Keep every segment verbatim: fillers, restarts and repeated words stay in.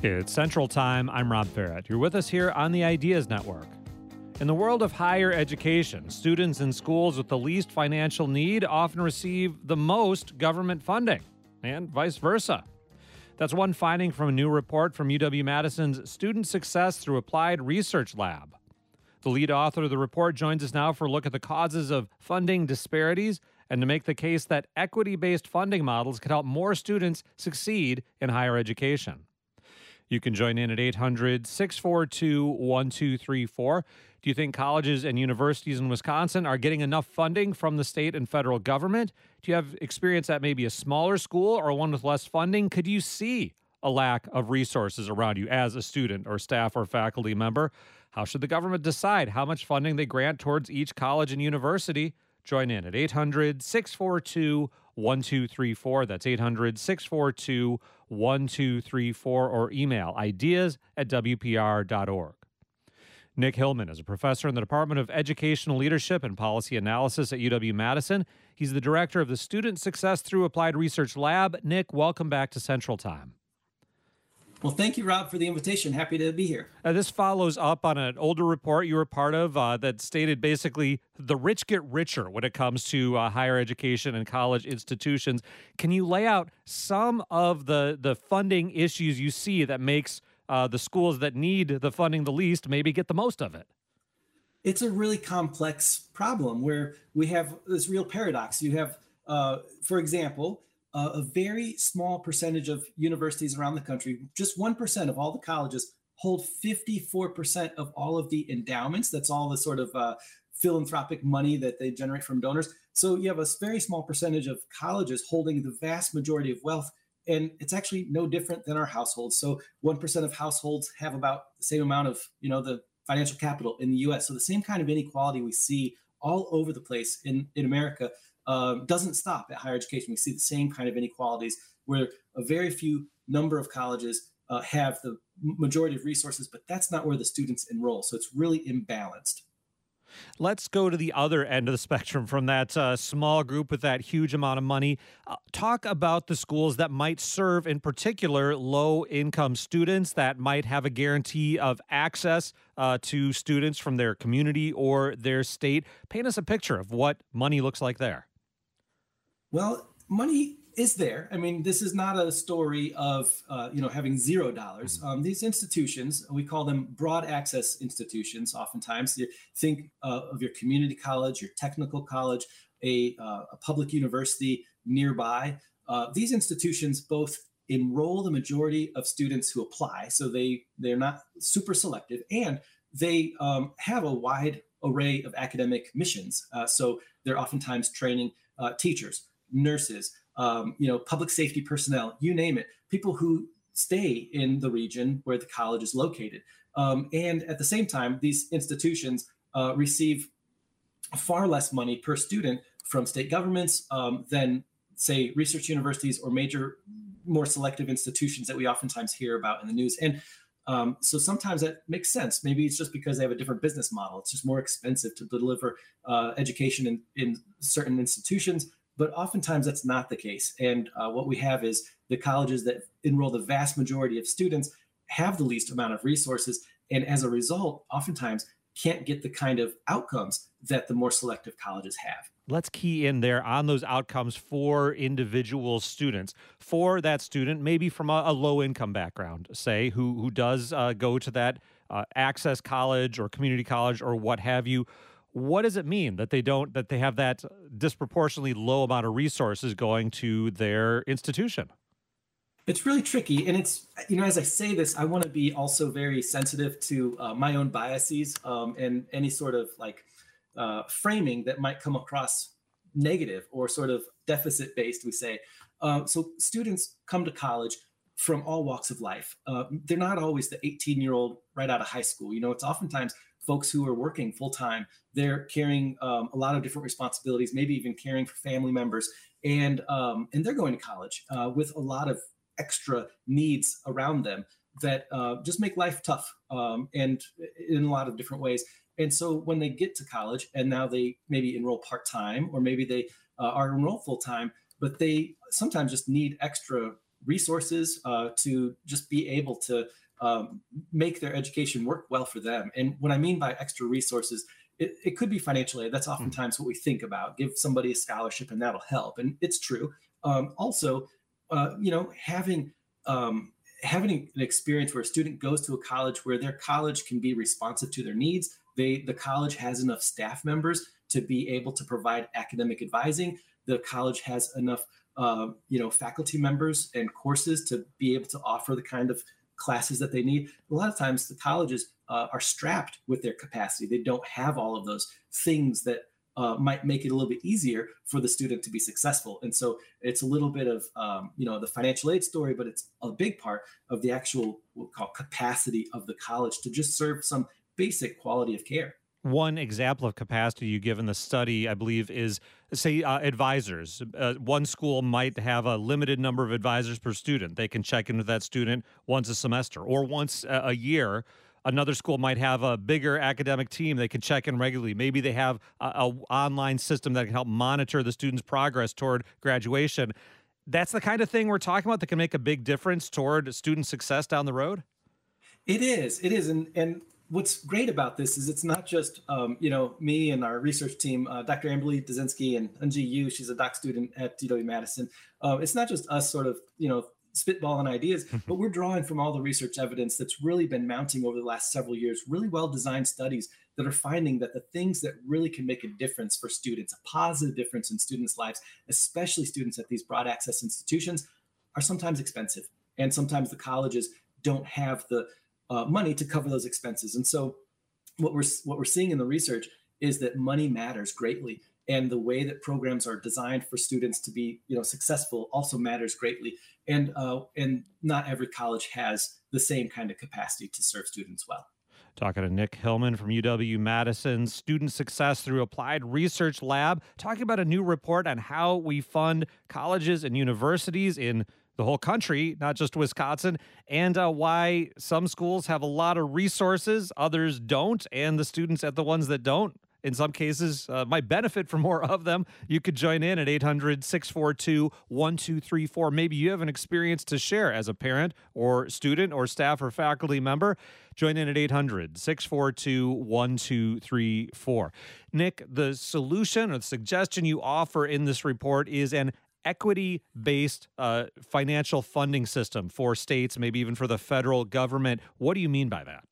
It's Central Time. I'm Rob Barrett. You're with us here on the Ideas Network. In the world of higher education, students in schools with the least financial need often receive the most government funding, and vice versa. That's one finding from a new report from U W-Madison's Student Success Through Applied Research Lab. The lead author of the report joins us now for a look at the causes of funding disparities and to make the case that equity-based funding models could help more students succeed in higher education. You can join in at eight hundred, six four two, one two three four. Do you think colleges and universities in Wisconsin are getting enough funding from the state and federal government? Do you have experience at maybe a smaller school or one with less funding? Could you see a lack of resources around you as a student or staff or faculty member? How should the government decide how much funding they grant towards each college and university? Join in at eight hundred, six four two, one two three four. That's eight hundred, six four two, one two three four, or email ideas at w p r dot org. Nick Hillman is a professor in the Department of Educational Leadership and Policy Analysis at U W-Madison. He's the director of the Student Success Through Applied Research Lab. Nick, welcome back to Central Time. Well, thank you, Rob, for the invitation. Happy to be here. Uh, this follows up on an older report you were part of uh, that stated basically the rich get richer when it comes to uh, higher education and college institutions. Can you lay out some of the, the funding issues you see that makes uh, the schools that need the funding the least maybe get the most of it? It's a really complex problem where we have this real paradox. You have, uh, for example, Uh, a very small percentage of universities around the country, just one percent of all the colleges, hold fifty-four percent of all of the endowments. That's all the sort of uh, philanthropic money that they generate from donors. So you have a very small percentage of colleges holding the vast majority of wealth. And it's actually no different than our households. So one percent of households have about the same amount of, you know, the financial capital in the U S. So the same kind of inequality we see all over the place in, in America Uh, doesn't stop at higher education. We see the same kind of inequalities where a very few number of colleges uh, have the majority of resources, but that's not where the students enroll. So it's really imbalanced. Let's go to the other end of the spectrum from that uh, small group with that huge amount of money. Uh, talk about the schools that might serve, in particular, low-income students that might have a guarantee of access uh, to students from their community or their state. Paint us a picture of what money looks like there. Well, money is there. I mean, this is not a story of, uh, you know, having zero dollars. Um, these institutions, we call them broad access institutions. Oftentimes, you think uh, of your community college, your technical college, a, uh, a public university nearby. Uh, these institutions both enroll the majority of students who apply, so they they're not super selective, and they um, have a wide array of academic missions. Uh, so they're oftentimes training uh, teachers, nurses, um, you know, public safety personnel, you name it, people who stay in the region where the college is located. Um, and at the same time, these institutions uh, receive far less money per student from state governments um, than, say, research universities or major, more selective institutions that we oftentimes hear about in the news. And um, so sometimes that makes sense. Maybe it's just because they have a different business model. It's just more expensive to deliver uh, education in, in certain institutions. But oftentimes that's not the case. And uh, what we have is the colleges that enroll the vast majority of students have the least amount of resources. And as a result, oftentimes can't get the kind of outcomes that the more selective colleges have. Let's key in there on those outcomes for individual students. For that student, maybe from a, a low-income background, say, who, who does uh, go to that uh, access college or community college or what have you, what does it mean that they don't, that they have that disproportionately low amount of resources going to their institution? It's really tricky. And it's, you know, as I say this, I want to be also very sensitive to uh, my own biases um, and any sort of like uh, framing that might come across negative or sort of deficit based, we say. Uh, so students come to college from all walks of life. Uh, they're not always the eighteen year old right out of high school. You know, it's oftentimes folks who are working full time. They're carrying um, a lot of different responsibilities, maybe even caring for family members. And, um, and they're going to college uh, with a lot of extra needs around them that uh, just make life tough um, and in a lot of different ways. And so when they get to college and now they maybe enroll part-time or maybe they uh, are enrolled full-time, but they sometimes just need extra resources uh, to just be able to um, make their education work well for them. And what I mean by extra resources, it, it could be financial aid. That's oftentimes what we think about. Give somebody a scholarship and that'll help. And it's true. Um, also, uh, you know, having um, having an experience where a student goes to a college where their college can be responsive to their needs. They, the college has enough staff members to be able to provide academic advising. The college has enough, uh, you know, faculty members and courses to be able to offer the kind of classes that they need. A lot of times the colleges uh, are strapped with their capacity. They don't have all of those things that uh, might make it a little bit easier for the student to be successful. And so it's a little bit of, um, you know, the financial aid story, but it's a big part of the actual, what we call capacity of the college to just serve some basic quality of care. One example of capacity you give in the study, I believe, is, say, uh, advisors. Uh, one school might have a limited number of advisors per student. They can check in with that student once a semester or once a, a year. Another school might have a bigger academic team. They can check in regularly. Maybe they have a, a online system that can help monitor the student's progress toward graduation. That's the kind of thing we're talking about that can make a big difference toward student success down the road? It is. It is. And, and what's great about this is it's not just, um, you know, me and our research team, uh, Doctor Amberly Dzinski and Unji Yu, she's a doc student at U W-Madison. Uh, it's not just us sort of, you know, spitballing ideas, but we're drawing from all the research evidence that's really been mounting over the last several years, really well-designed studies that are finding that the things that really can make a difference for students, a positive difference in students' lives, especially students at these broad access institutions, are sometimes expensive. And sometimes the colleges don't have the uh, money to cover those expenses. And so what we're, what we're seeing in the research is that money matters greatly. And the way that programs are designed for students to be, you know, successful also matters greatly. And uh, and not every college has the same kind of capacity to serve students well. Talking to Nick Hillman from U W-Madison Student Success Through Applied Research Lab, talking about a new report on how we fund colleges and universities in the whole country, not just Wisconsin, and uh, why some schools have a lot of resources, others don't, and the students at the ones that don't, in some cases, uh, might benefit from more of them. You could join in at eight hundred, six four two, one two three four. Maybe you have an experience to share as a parent or student or staff or faculty member. Join in at eight hundred, six four two, one two three four. Nick, the solution or the suggestion you offer in this report is an equity-based uh, financial funding system for states, maybe even for the federal government. What do you mean by that?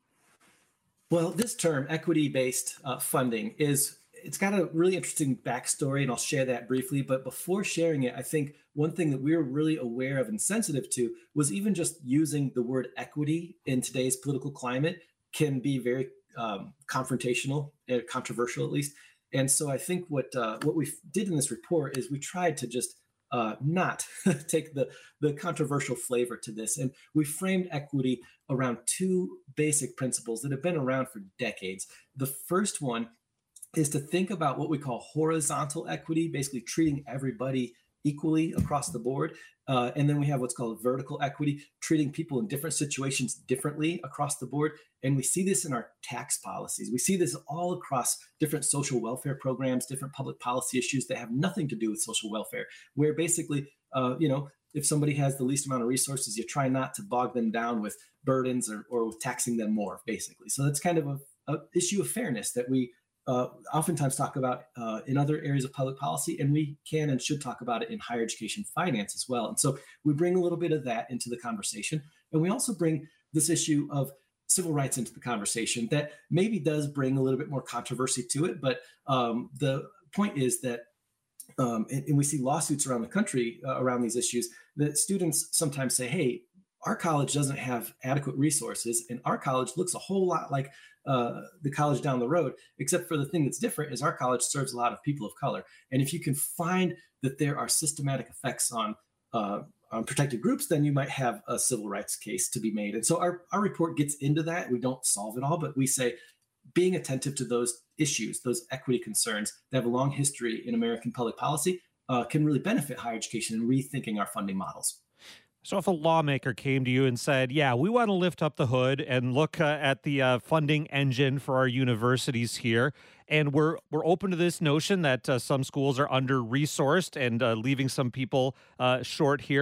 Well, this term, equity-based uh, funding, is it's got a really interesting backstory, and I'll share that briefly. But before sharing it, I think one thing that we were really aware of and sensitive to was even just using the word equity in today's political climate can be very um, confrontational, uh, controversial at least. And so I think what uh, what we did in this report is we tried to just uh, not take the, the controversial flavor to this. And we framed equity around two basic principles that have been around for decades. The first one is to think about what we call horizontal equity, basically treating everybody equally across the board. Uh, and then we have what's called vertical equity, treating people in different situations differently across the board. And we see this in our tax policies. We see this all across different social welfare programs, different public policy issues that have nothing to do with social welfare, where basically, uh, you know, if somebody has the least amount of resources, you try not to bog them down with burdens or, or with taxing them more, basically. So that's kind of a, a issue of fairness that we uh, oftentimes talk about uh, in other areas of public policy, and we can and should talk about it in higher education finance as well. And so we bring a little bit of that into the conversation. And we also bring this issue of civil rights into the conversation that maybe does bring a little bit more controversy to it. But um, the point is that Um, and, and we see lawsuits around the country uh, around these issues that students sometimes say, hey, our college doesn't have adequate resources, and our college looks a whole lot like uh, the college down the road, except for the thing that's different is our college serves a lot of people of color. And if you can find that there are systematic effects on, uh, on protected groups, then you might have a civil rights case to be made. And so our, our report gets into that. We don't solve it all, but we say, being attentive to those issues, those equity concerns that have a long history in American public policy uh, can really benefit higher education in rethinking our funding models. So if a lawmaker came to you and said, yeah, we want to lift up the hood and look uh, at the uh, funding engine for our universities here, and we're we're open to this notion that uh, some schools are under-resourced and uh, leaving some people uh, short here,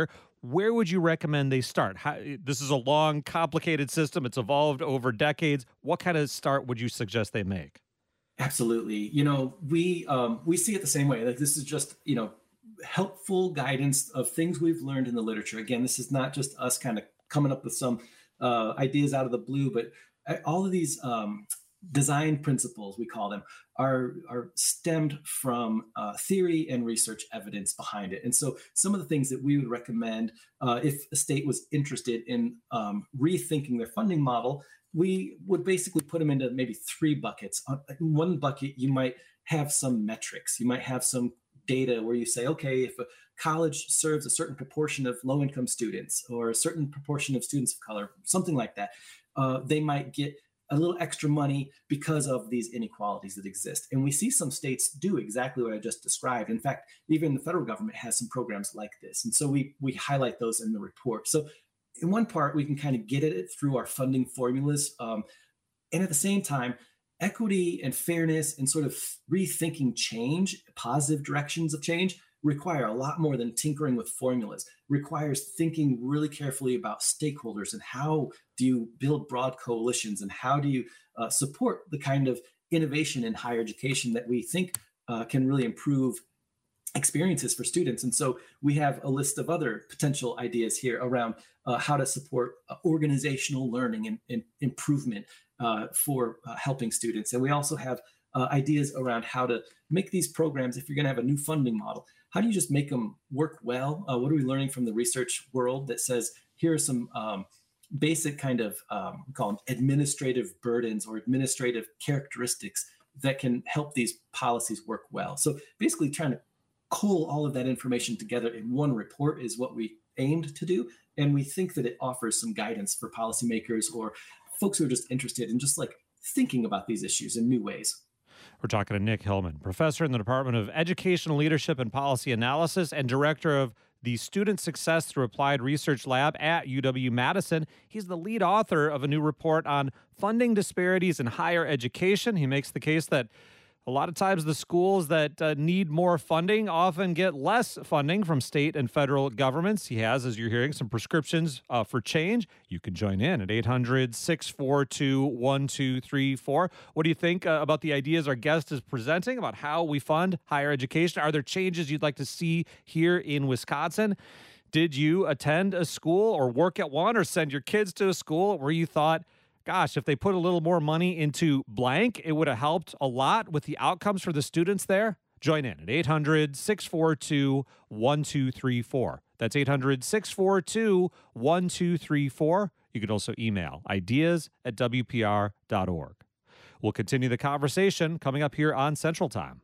where would you recommend they start? How, this is a long, complicated system. It's evolved over decades. What kind of start would you suggest they make? Absolutely. You know, we um, we see it the same way. Like this is just, you know, helpful guidance of things we've learned in the literature. Again, this is not just us kind of coming up with some uh, ideas out of the blue, but all of these um, design principles, we call them, are, are stemmed from uh, theory and research evidence behind it. And so some of the things that we would recommend uh, if a state was interested in um, rethinking their funding model, we would basically put them into maybe three buckets. In one bucket, you might have some metrics. You might have some data where you say, okay, if a college serves a certain proportion of low-income students or a certain proportion of students of color, something like that, uh, they might get a little extra money because of these inequalities that exist. And we see some states do exactly what I just described. In fact, even the federal government has some programs like this. And so we we highlight those in the report. So in one part, we can kind of get at it through our funding formulas. Um, and at the same time, equity and fairness and sort of rethinking change, positive directions of change, require a lot more than tinkering with formulas. Requires thinking really carefully about stakeholders and how do you build broad coalitions and how do you uh, support the kind of innovation in higher education that we think uh, can really improve experiences for students. And so we have a list of other potential ideas here around uh, how to support uh, organizational learning and, and improvement uh, for uh, helping students. And we also have uh, ideas around how to make these programs, if you're going to have a new funding model, how do you just make them work well? Uh, what are we learning from the research world that says, here are some um, basic kind of, um, we call them administrative burdens or administrative characteristics that can help these policies work well. So basically trying to cull all of that information together in one report is what we aimed to do. And we think that it offers some guidance for policymakers or folks who are just interested in just like thinking about these issues in new ways. We're talking to Nick Hillman, professor in the Department of Educational Leadership and Policy Analysis and director of the Student Success Through Applied Research Lab at U W-Madison. He's the lead author of a new report on funding disparities in higher education. He makes the case that a lot of times the schools that uh, need more funding often get less funding from state and federal governments. He has, as you're hearing, some prescriptions uh, for change. You can join in at eight hundred, six four two, one two three four. What do you think uh, about the ideas our guest is presenting about how we fund higher education? Are there changes you'd like to see here in Wisconsin? Did you attend a school or work at one or send your kids to a school where you thought, gosh, if they put a little more money into blank, it would have helped a lot with the outcomes for the students there? Join in at eight hundred, six four two, one two three four. That's eight hundred, six four two, one two three four. You can also email ideas at w p r dot org. We'll continue the conversation coming up here on Central Time.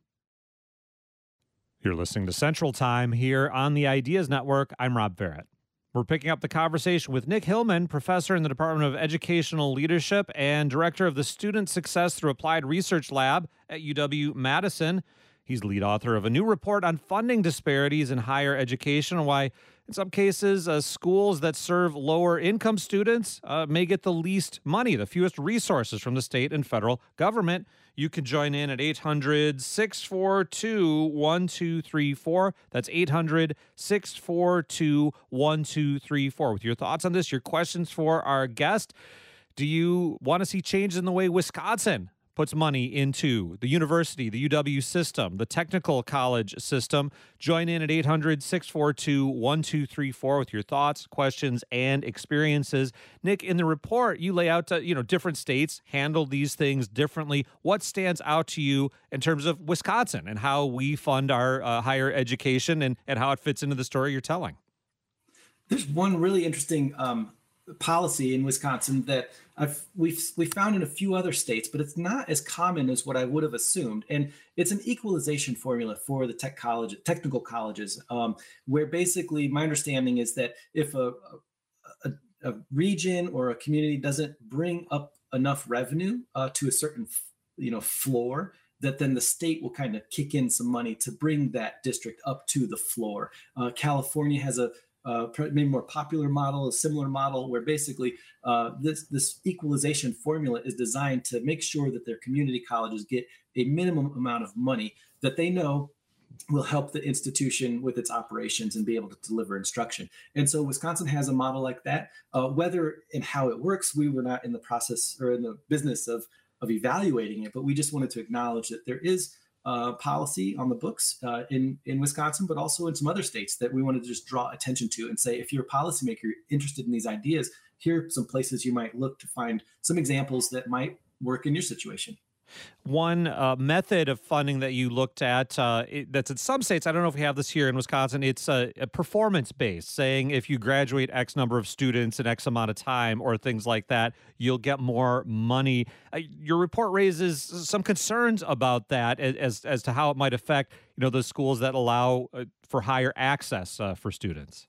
You're listening to Central Time here on the Ideas Network. I'm Rob Barrett. We're picking up the conversation with Nick Hillman, professor in the Department of Educational Leadership and director of the Student Success Through Applied Research Lab at U W-Madison. He's lead author of a new report on funding disparities in higher education and why, in some cases, uh, schools that serve lower income students uh, may get the least money, the fewest resources from the state and federal government. You can join in at eight hundred, six four two, one two three four. That's eight hundred, six four two, one two three four. With your thoughts on this, your questions for our guest. Do you want to see changes in the way Wisconsin puts money into the university, the U W system, the technical college system? Join in at eight hundred, six four two, one two three four with your thoughts, questions, and experiences. Nick, in the report, you lay out, uh, you know, different states handle these things differently. What stands out to you in terms of Wisconsin and how we fund our uh, higher education and, and how it fits into the story you're telling? There's one really interesting um, policy in Wisconsin that I've, we've we found in a few other states, but it's not as common as what I would have assumed. And it's an equalization formula for the tech college, technical colleges, um, where basically my understanding is that if a, a, a region or a community doesn't bring up enough revenue uh, to a certain you know floor, that then the state will kind of kick in some money to bring that district up to the floor. Uh, California has a Uh, maybe more popular model, a similar model where basically uh, this this equalization formula is designed to make sure that their community colleges get a minimum amount of money that they know will help the institution with its operations and be able to deliver instruction. And so Wisconsin has a model like that. Uh, whether and how it works, we were not in the process or in the business of, of evaluating it, but we just wanted to acknowledge that there is uh, policy on the books uh, in, in Wisconsin, but also in some other states that we wanted to just draw attention to and say, if you're a policymaker, you're interested in these ideas, here are some places you might look to find some examples that might work in your situation. One uh, method of funding that you looked at uh, it, that's in some states, I don't know if we have this here in Wisconsin, it's a, a performance-based, saying if you graduate X number of students in X amount of time or things like that, you'll get more money. Uh, your report raises some concerns about that as, as to how it might affect, you know, the schools that allow uh, for higher access uh, for students.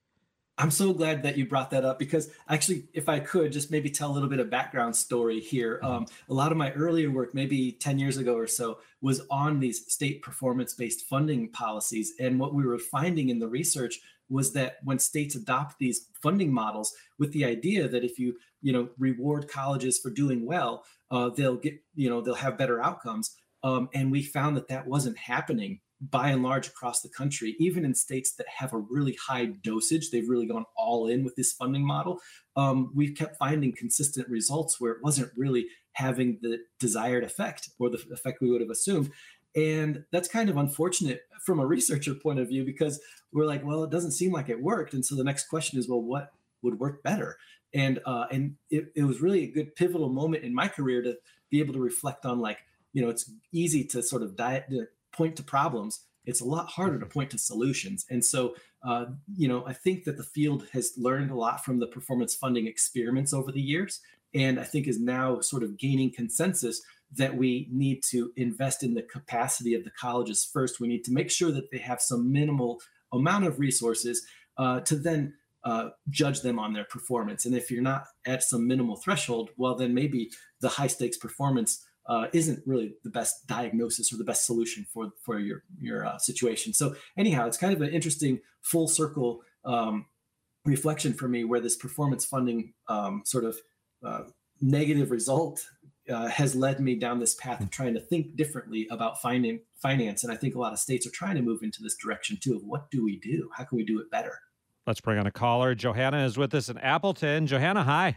I'm so glad that you brought that up because actually, if I could just maybe tell a little bit of background story here. Um, a lot of my earlier work, maybe ten years ago or so, was on these state performance-based funding policies. And what we were finding in the research was that when states adopt these funding models with the idea that if you, you know, reward colleges for doing well, uh, they'll get, you know, they'll have better outcomes. Um, and we found that that wasn't happening by and large across the country, even in states that have a really high dosage. They've really gone all in with this funding model. Um, we've kept finding consistent results where it wasn't really having the desired effect or the effect we would have assumed. And that's kind of unfortunate from a researcher point of view, because we're like, well, it doesn't seem like it worked. And so the next question is, well, what would work better? And uh, and it, it was really a good pivotal moment in my career to be able to reflect on, like, you know, it's easy to sort of diet, point to problems. It's a lot harder to point to solutions. And so, uh, you know, I think that the field has learned a lot from the performance funding experiments over the years. And I think is now sort of gaining consensus that we need to invest in the capacity of the colleges first. We need to make sure that they have some minimal amount of resources uh, to then uh, judge them on their performance. And if you're not at some minimal threshold, well, then maybe the high stakes performance Uh, isn't really the best diagnosis or the best solution for for your your uh, situation. So anyhow, it's kind of an interesting full circle um, reflection for me, where this performance funding um, sort of uh, negative result uh, has led me down this path of trying to think differently about finding finance. And I think a lot of states are trying to move into this direction too, of what do we do? How can we do it better? Let's bring on a caller. Johanna is with us in Appleton. Johanna, hi.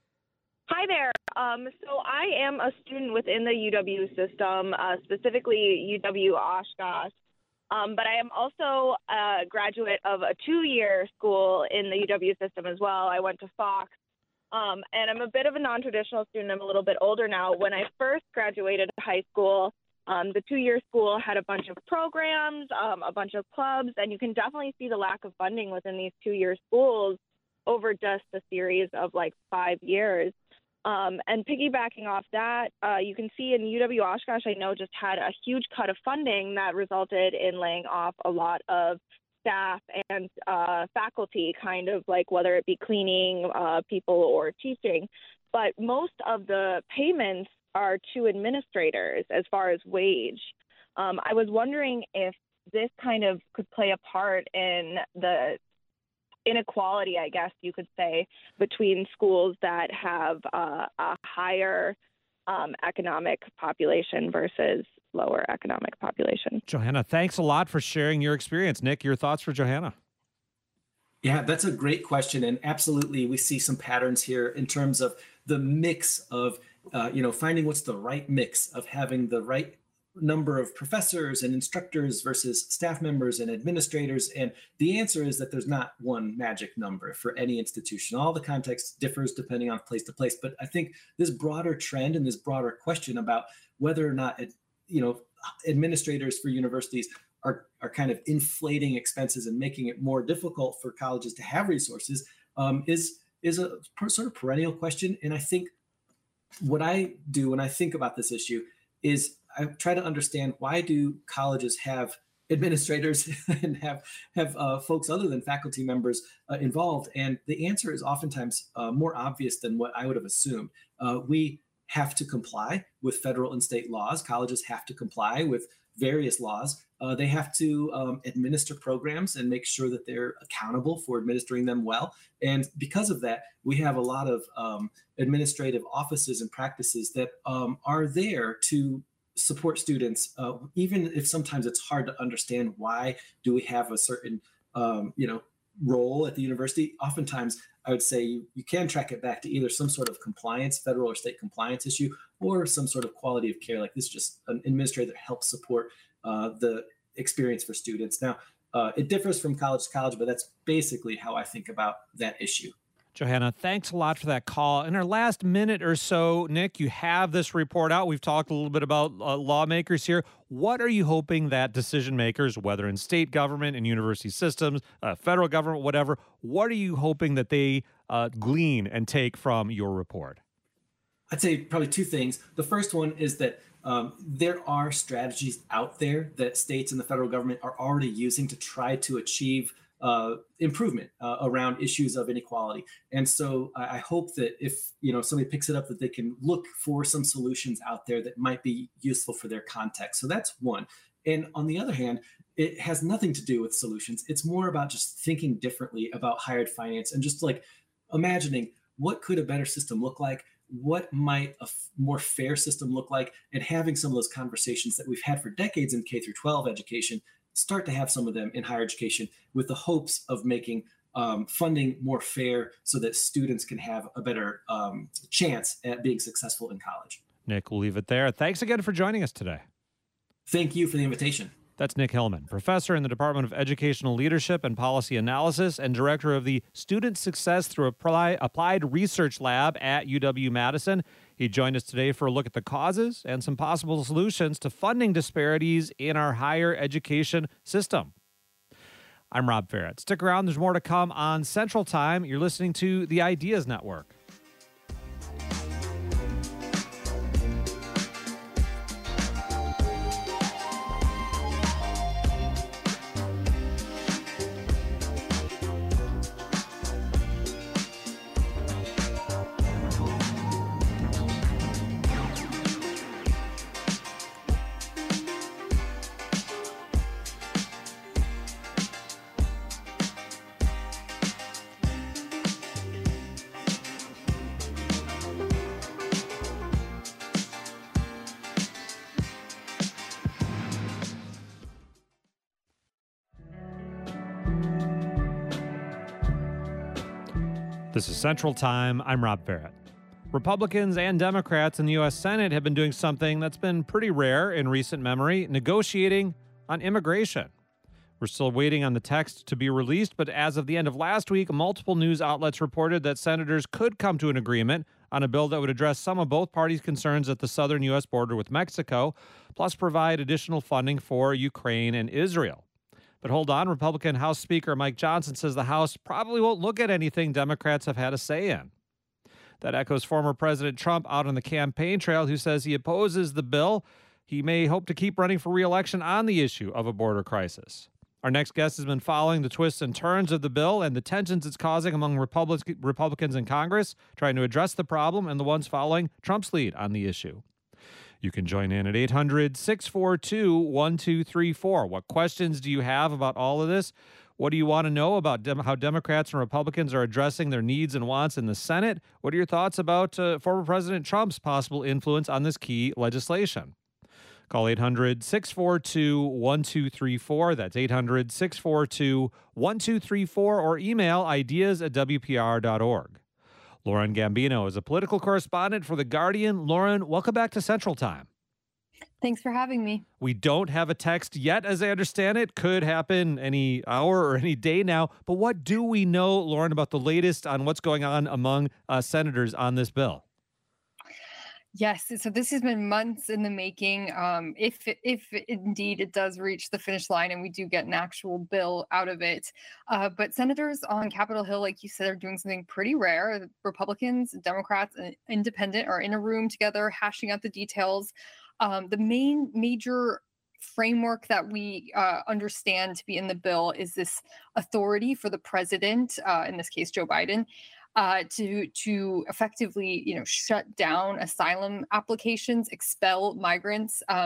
Hi there. Um, so I am a student within the U W system, uh, specifically U W Oshkosh, um, but I am also a graduate of a two-year school in the U W system as well. I went to Fox, um, and I'm a bit of a non-traditional student. I'm a little bit older now. When I first graduated high school, um, the two-year school had a bunch of programs, um, a bunch of clubs, and you can definitely see the lack of funding within these two-year schools over just a series of like five years. Um, and piggybacking off that, uh, you can see in U W Oshkosh, I know, just had a huge cut of funding that resulted in laying off a lot of staff and uh, faculty, kind of like whether it be cleaning uh, people or teaching. But most of the payments are to administrators as far as wage. Um, I was wondering if this kind of could play a part in the inequality, I guess you could say, between schools that have uh, a higher um, economic population versus lower economic population. Johanna, thanks a lot for sharing your experience. Nick, your thoughts for Johanna? Yeah, that's a great question. And absolutely, we see some patterns here in terms of the mix of, uh, you know, finding what's the right mix of having the right number of professors and instructors versus staff members and administrators. And the answer is that there's not one magic number for any institution. All the context differs depending on place to place. But I think this broader trend and this broader question about whether or not, it, you know, administrators for universities are, are kind of inflating expenses and making it more difficult for colleges to have resources um, is, is a sort of perennial question. And I think what I do when I think about this issue is I try to understand, why do colleges have administrators and have have uh, folks other than faculty members uh, involved? And the answer is oftentimes uh, more obvious than what I would have assumed. Uh, we have to comply with federal and state laws. Colleges have to comply with various laws. Uh, they have to um, administer programs and make sure that they're accountable for administering them well. And because of that, we have a lot of um, administrative offices and practices that um, are there to support students, uh, even if sometimes it's hard to understand why do we have a certain, um, you know, role at the university. Oftentimes, I would say you, you can track it back to either some sort of compliance, federal or state compliance issue, or some sort of quality of care. Like this is just an administrator that helps support uh, the experience for students. Now, uh, it differs from college to college, but that's basically how I think about that issue. Johanna, thanks a lot for that call. In our last minute or so, Nick, you have this report out. We've talked a little bit about uh, lawmakers here. What are you hoping that decision makers, whether in state government and university systems, uh, federal government, whatever, what are you hoping that they uh, glean and take from your report? I'd say probably two things. The first one is that um, there are strategies out there that states and the federal government are already using to try to achieve uh, improvement uh, around issues of inequality. And so I, I hope that if, you know, somebody picks it up, that they can look for some solutions out there that might be useful for their context. So that's one. And on the other hand, it has nothing to do with solutions. It's more about just thinking differently about higher ed finance and just like imagining what could a better system look like? What might a f- more fair system look like? And having some of those conversations that we've had for decades in K through twelve education, start to have some of them in higher education with the hopes of making um, funding more fair so that students can have a better um, chance at being successful in college. Nick, we'll leave it there. Thanks again for joining us today. Thank you for the invitation. That's Nick Hillman, professor in the Department of Educational Leadership and Policy Analysis and director of the Student Success through Apply, Applied Research Lab at U W-Madison. He joined us today for a look at the causes and some possible solutions to funding disparities in our higher education system. I'm Rob Ferret. Stick around. There's more to come on Central Time. You're listening to the Ideas Network. This is Central Time. I'm Rob Barrett. Republicans and Democrats in the U S Senate have been doing something that's been pretty rare in recent memory, negotiating on immigration. We're still waiting on the text to be released, but as of the end of last week, multiple news outlets reported that senators could come to an agreement on a bill that would address some of both parties' concerns at the southern U S border with Mexico, plus provide additional funding for Ukraine and Israel. But hold on, Republican House Speaker Mike Johnson says the House probably won't look at anything Democrats have had a say in. That echoes former President Trump out on the campaign trail, who says he opposes the bill. He may hope to keep running for re-election on the issue of a border crisis. Our next guest has been following the twists and turns of the bill and the tensions it's causing among Republic- Republicans in Congress, trying to address the problem, and the ones following Trump's lead on the issue. You can join in at eight hundred, six four two, one two three four. What questions do you have about all of this? What do you want to know about dem- how Democrats and Republicans are addressing their needs and wants in the Senate? What are your thoughts about uh, former President Trump's possible influence on this key legislation? Call eight hundred, six four two, one two three four. That's eight hundred, six four two, one two three four, or email ideas at w p r dot org. Lauren Gambino is a political correspondent for The Guardian. Lauren, welcome back to Central Time. Thanks for having me. We don't have a text yet, as I understand it. Could happen any hour or any day now. But what do we know, Lauren, about the latest on what's going on among uh, senators on this bill? Yes, so this has been months in the making. Um, if if indeed it does reach the finish line and we do get an actual bill out of it, uh, but senators on Capitol Hill, like you said, are doing something pretty rare. Republicans, Democrats, and Independent are in a room together, hashing out the details. Um, the main major framework that we uh, understand to be in the bill is this authority for the president, uh, in this case Joe Biden, Uh, to to effectively, you know, shut down asylum applications, expel migrants, um,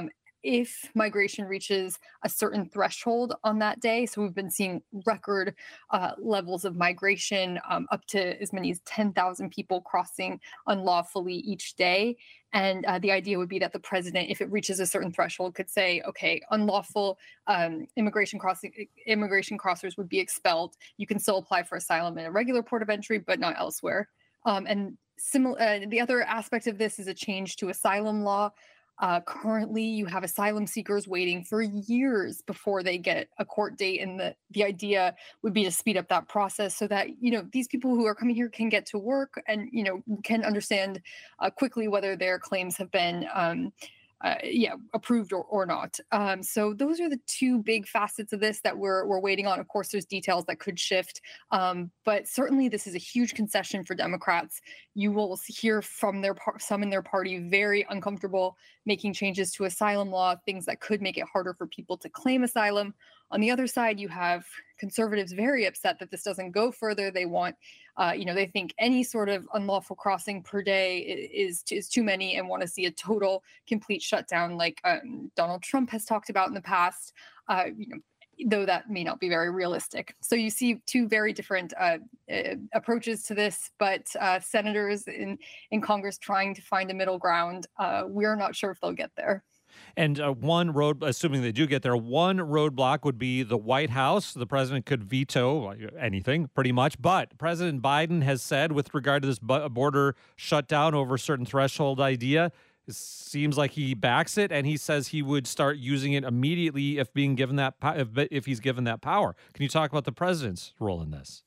if migration reaches a certain threshold on that day. So we've been seeing record uh, levels of migration, um, up to as many as ten thousand people crossing unlawfully each day. And uh, the idea would be that the president, if it reaches a certain threshold, could say, okay, unlawful um, immigration crossing immigration crossers would be expelled. You can still apply for asylum in a regular port of entry, but not elsewhere. Um, and similar, uh, the other aspect of this is a change to asylum law. Uh, currently, you have asylum seekers waiting for years before they get a court date, and the the idea would be to speed up that process so that, you know, these people who are coming here can get to work and, you know, can understand uh, quickly whether their claims have been um, Uh, yeah, approved or, or not. Um, so those are the two big facets of this that we're we're waiting on. Of course, there's details that could shift, um, but certainly this is a huge concession for Democrats. You will hear from their par- some in their party very uncomfortable making changes to asylum law, things that could make it harder for people to claim asylum. On the other side, you have conservatives very upset that this doesn't go further. They want, uh, you know, they think any sort of unlawful crossing per day is is too many and want to see a total, complete shutdown, like um, Donald Trump has talked about in the past. Uh, you know, though that may not be very realistic. So you see two very different uh, uh, approaches to this, but uh, senators in in Congress trying to find a middle ground. Uh, we're not sure if they'll get there. And uh, one road, assuming they do get there, one roadblock would be the White House. The president could veto anything, pretty much. But President Biden has said, with regard to this border shutdown over a certain threshold idea, it seems like he backs it, and he says he would start using it immediately if being given that if, if he's given that power. Can you talk about the president's role in this?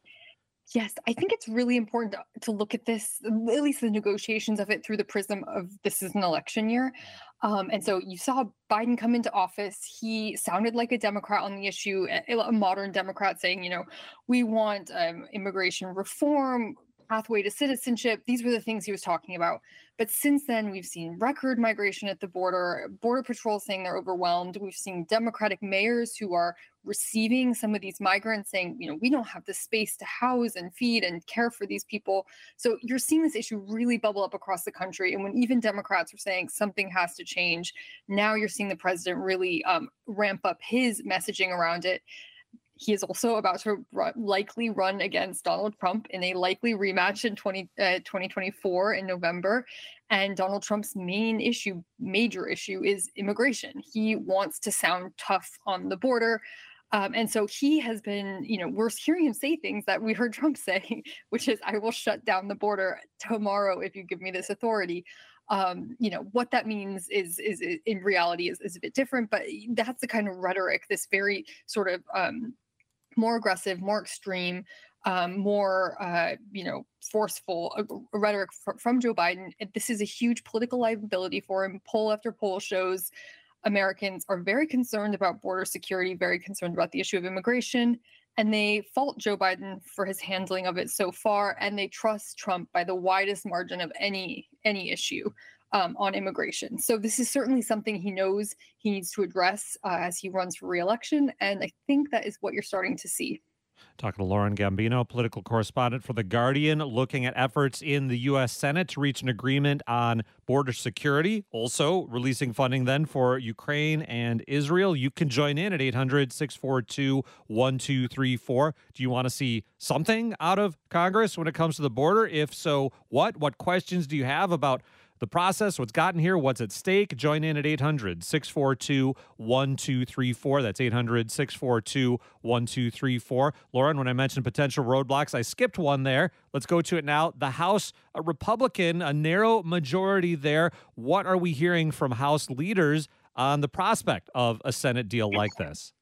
Yes, I think it's really important to, to look at this, at least the negotiations of it, through the prism of this is an election year. Um, and so you saw Biden come into office. He sounded like a Democrat on the issue, a, a modern Democrat saying, you know, we want um, immigration reform, pathway to citizenship. These were the things he was talking about. But since then, we've seen record migration at the border, Border Patrol saying they're overwhelmed. We've seen Democratic mayors who are receiving some of these migrants saying, you know, we don't have the space to house and feed and care for these people. So you're seeing this issue really bubble up across the country. And when even Democrats are saying something has to change, now you're seeing the president really um, ramp up his messaging around it. He is also about to run, likely run against Donald Trump in a likely rematch in twenty, uh, twenty twenty-four in November. And Donald Trump's main issue, major issue, is immigration. He wants to sound tough on the border. Um, and so he has been, you know, we're hearing him say things that we heard Trump say, which is, I will shut down the border tomorrow if you give me this authority. Um, you know, what that means is, is, is in reality is, is a bit different, but that's the kind of rhetoric, this very sort of um, more aggressive, more extreme, um, more, uh, you know, forceful uh, rhetoric fr- from Joe Biden. This is a huge political liability for him. Poll after poll shows Americans are very concerned about border security, very concerned about the issue of immigration, and they fault Joe Biden for his handling of it so far, and they trust Trump by the widest margin of any any issue um, on immigration. So this is certainly something he knows he needs to address uh, as he runs for re-election, and I think that is what you're starting to see. Talking to Lauren Gambino, political correspondent for The Guardian, looking at efforts in the U S Senate to reach an agreement on border security, also releasing funding then for Ukraine and Israel. You can join in at eight hundred, six four two, one two three four. Do you want to see something out of Congress when it comes to the border? If so, what? What questions do you have about the process, what's gotten here, what's at stake? Join in at eight hundred, six four two, one two three four. That's eight hundred, six four two, one two three four. Lauren, when I mentioned potential roadblocks, I skipped one there. Let's go to it now. The House, a Republican, a narrow majority there. What are we hearing from House leaders on the prospect of a Senate deal like this?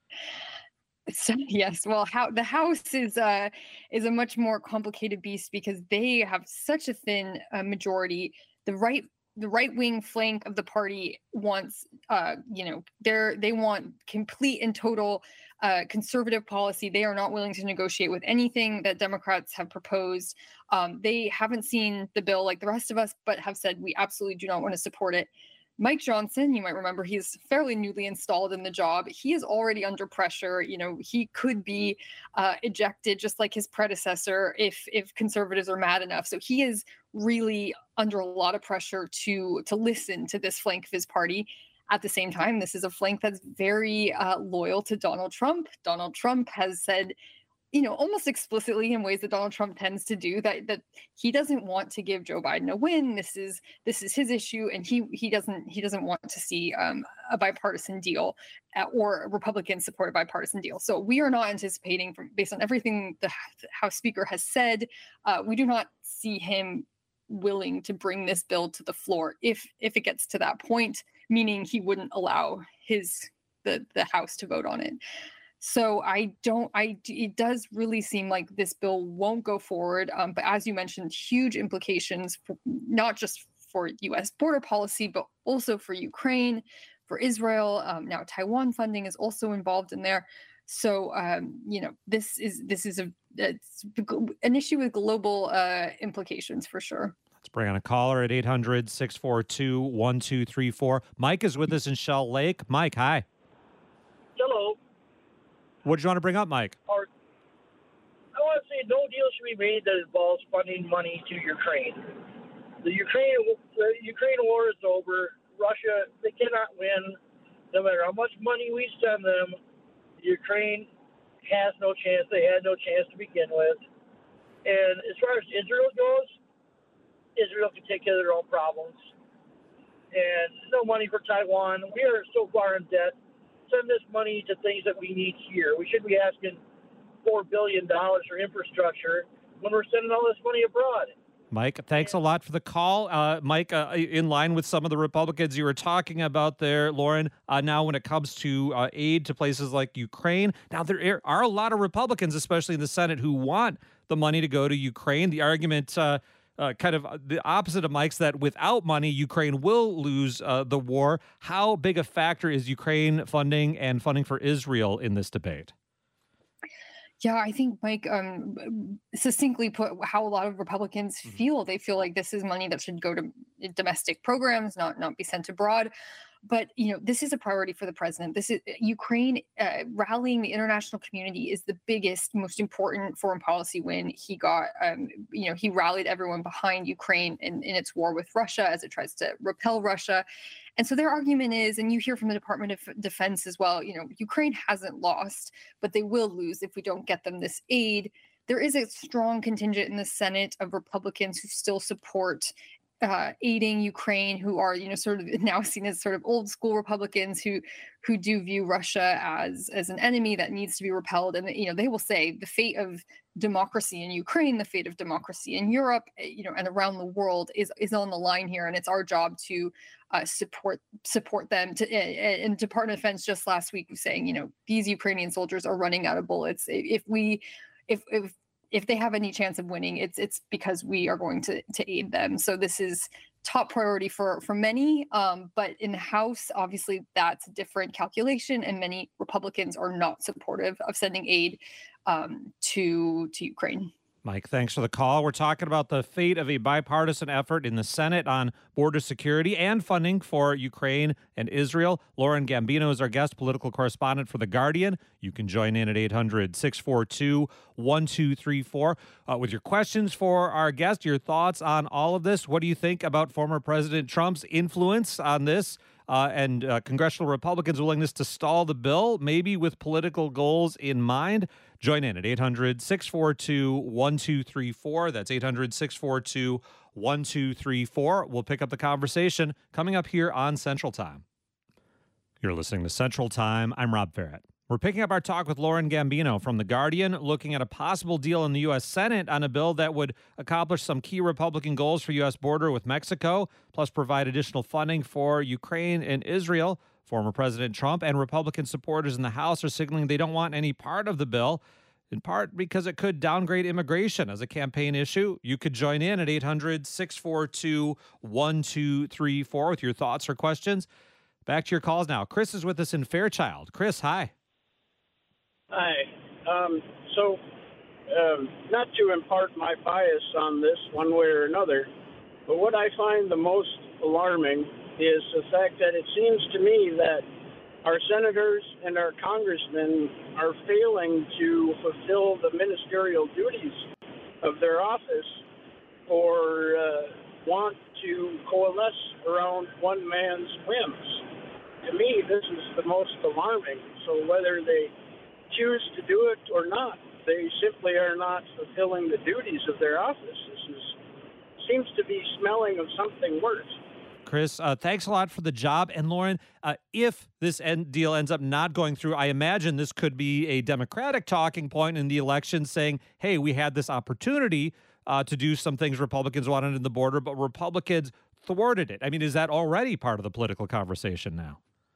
So, yes, well, how the House is uh, is a much more complicated beast because they have such a thin uh, majority. The right the right wing flank of the party wants, uh, you know, they're they want complete and total uh, conservative policy. They are not willing to negotiate with anything that Democrats have proposed. Um, they haven't seen the bill like the rest of us, but have said we absolutely do not want to support it. Mike Johnson, you might remember, he's fairly newly installed in the job. He is already under pressure. You know, he could be uh, ejected just like his predecessor if if conservatives are mad enough. So he is really under a lot of pressure to to listen to this flank of his party. At the same time, this is a flank that's very uh, loyal to Donald Trump. Donald Trump has said, you know, almost explicitly in ways that Donald Trump tends to do, that that he doesn't want to give Joe Biden a win. This is this is his issue, and he he doesn't he doesn't want to see um, a bipartisan deal uh, or a Republican supported bipartisan deal. So we are not anticipating, from based on everything the House Speaker has said, uh, we do not see him willing to bring this bill to the floor if if it gets to that point, meaning he wouldn't allow his the the House to vote on it. So I don't, I, it does really seem like this bill won't go forward. Um, but as you mentioned, huge implications, for, not just for U S border policy, but also for Ukraine, for Israel. Um, now Taiwan funding is also involved in there. So, um, you know, this is, this is a, it's an issue with global uh, implications for sure. Let's bring on a caller at eight hundred, six four two, one two three four. Mike is with us in Shell Lake. Mike, hi. Hello. What did you want to bring up, Mike? Or, I want to say no deal should be made that involves funding money to Ukraine. The Ukraine the Ukraine war is over. Russia, they cannot win. No matter how much money we send them, Ukraine has no chance. They had no chance to begin with. And as far as Israel goes, Israel can take care of their own problems. And no money for Taiwan. We are so far in debt. Send this money to things that we need here. We should be asking four billion dollars for infrastructure when we're sending all this money abroad. Mike, thanks a lot for the call. Uh, Mike, uh, in line with some of the Republicans you were talking about there, Lauren, uh, now when it comes to uh, aid to places like Ukraine, now there are a lot of Republicans, especially in the Senate, who want the money to go to Ukraine. The argument uh, Uh, kind of the opposite of Mike's, that without money, Ukraine will lose uh, the war. How big a factor is Ukraine funding and funding for Israel in this debate? Yeah, I think Mike um, succinctly put how a lot of Republicans mm-hmm. feel. They feel like this is money that should go to domestic programs, not not be sent abroad. But, you know, this is a priority for the president. This is Ukraine uh, rallying the international community is the biggest, most important foreign policy win he got. Um, you know, he rallied everyone behind Ukraine in, in its war with Russia as it tries to repel Russia. And so their argument is, and you hear from the Department of Defense as well, you know, Ukraine hasn't lost, but they will lose if we don't get them this aid. There is a strong contingent in the Senate of Republicans who still support Uh, aiding Ukraine, who are, you know, sort of now seen as sort of old school Republicans who who do view Russia as as an enemy that needs to be repelled. And, you know, they will say the fate of democracy in Ukraine, the fate of democracy in Europe, you know, and around the world is is on the line here. And it's our job to uh, support support them. To, and Department of Defense just last week was saying, you know, these Ukrainian soldiers are running out of bullets. If we if if If they have any chance of winning, it's it's because we are going to to aid them. So this is top priority for for many. Um, but in the House, obviously, that's a different calculation, and many Republicans are not supportive of sending aid um, to to Ukraine. Mike, thanks for the call. We're talking about the fate of a bipartisan effort in the Senate on border security and funding for Ukraine and Israel. Lauren Gambino is our guest, political correspondent for The Guardian. You can join in at eight hundred, six four two, one two three four uh, with your questions for our guest, your thoughts on all of this. What do you think about former President Trump's influence on this? Uh, and uh, congressional Republicans' willingness to stall the bill, maybe with political goals in mind. Join in at eight hundred, six four two, one two three four. That's eight hundred, six four two, one two three four. We'll pick up the conversation coming up here on Central Time. You're listening to Central Time. I'm Rob Ferret. We're picking up our talk with Lauren Gambino from The Guardian, looking at a possible deal in the U S. Senate on a bill that would accomplish some key Republican goals for U S border with Mexico, plus provide additional funding for Ukraine and Israel. Former President Trump and Republican supporters in the House are signaling they don't want any part of the bill, in part because it could downgrade immigration as a campaign issue. You could join in at eight hundred, six four two, one two three four with your thoughts or questions. Back to your calls now. Chris is with us in Fairchild. Chris, hi. Hi. Um, so, um, not to impart my bias on this one way or another, but what I find the most alarming is the fact that it seems to me that our senators and our congressmen are failing to fulfill the ministerial duties of their office or uh, want to coalesce around one man's whims. to me, this is the most alarming. So whether they choose to do it or not, they simply are not fulfilling the duties of their office. This is, seems to be smelling of something worse. Chris, uh, thanks a lot for the job. And Lauren, uh, if this end deal ends up not going through, I imagine this could be a Democratic talking point in the election saying, hey, we had this opportunity uh, to do some things Republicans wanted in the border, but Republicans thwarted it. I mean, is that already part of the political conversation now?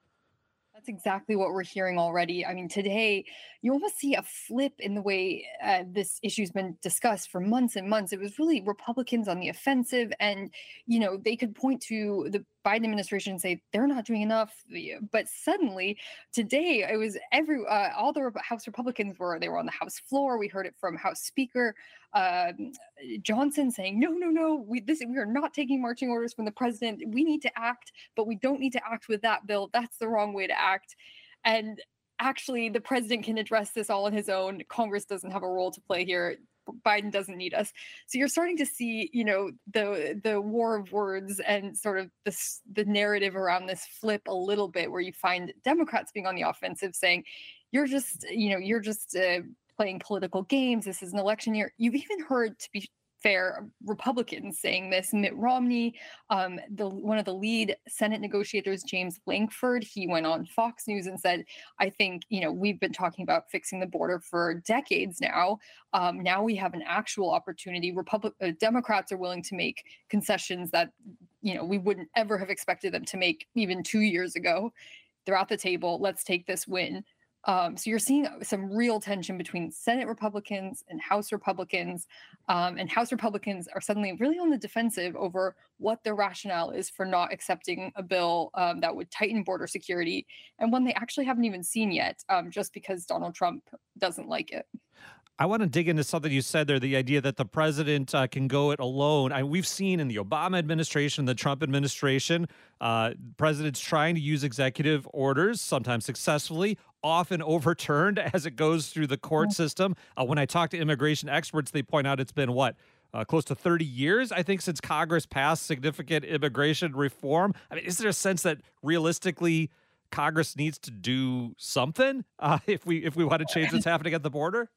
That's exactly what we're hearing already. I mean, today, you almost see a flip in the way uh, this issue's been discussed for months and months. It was really Republicans on the offensive, and, you know, they could point to the Biden administration and say they're not doing enough. But suddenly, today, it was every uh, all the House Republicans were they were on the House floor. We heard it from House Speaker uh, Johnson saying, "No, no, no, we this we are not taking marching orders from the president. We need to act, but we don't need to act with that bill. That's the wrong way to act." And actually, the president can address this all on his own. Congress doesn't have a role to play here. Biden doesn't need us. So you're starting to see, you know, the the war of words and sort of this the narrative around this flip a little bit, where you find Democrats being on the offensive, saying, "You're just, you know, you're just uh, playing political games. This is an election year." You've even heard, to be fair, Republicans saying this. Mitt Romney, um, the one of the lead Senate negotiators, James Lankford, he went on Fox News and said, "I think, you know, we've been talking about fixing the border for decades now. Um, now we have an actual opportunity. Republic uh, Democrats are willing to make concessions that, you know, we wouldn't ever have expected them to make even two years ago. They're at the table. Let's take this win." Um, so you're seeing some real tension between Senate Republicans and House Republicans, um, and House Republicans are suddenly really on the defensive over what their rationale is for not accepting a bill um, that would tighten border security, and one they actually haven't even seen yet, um, just because Donald Trump doesn't like it. I want to dig into something you said there, the idea that the president uh, can go it alone. I, we've seen in the Obama administration, the Trump administration, uh, presidents trying to use executive orders, sometimes successfully, often overturned as it goes through the court system. Uh, when I talk to immigration experts, they point out it's been, what, uh, close to thirty years, I think, since Congress passed significant immigration reform. I mean, is there a sense that realistically Congress needs to do something uh, if we if we want to change what's happening at the border?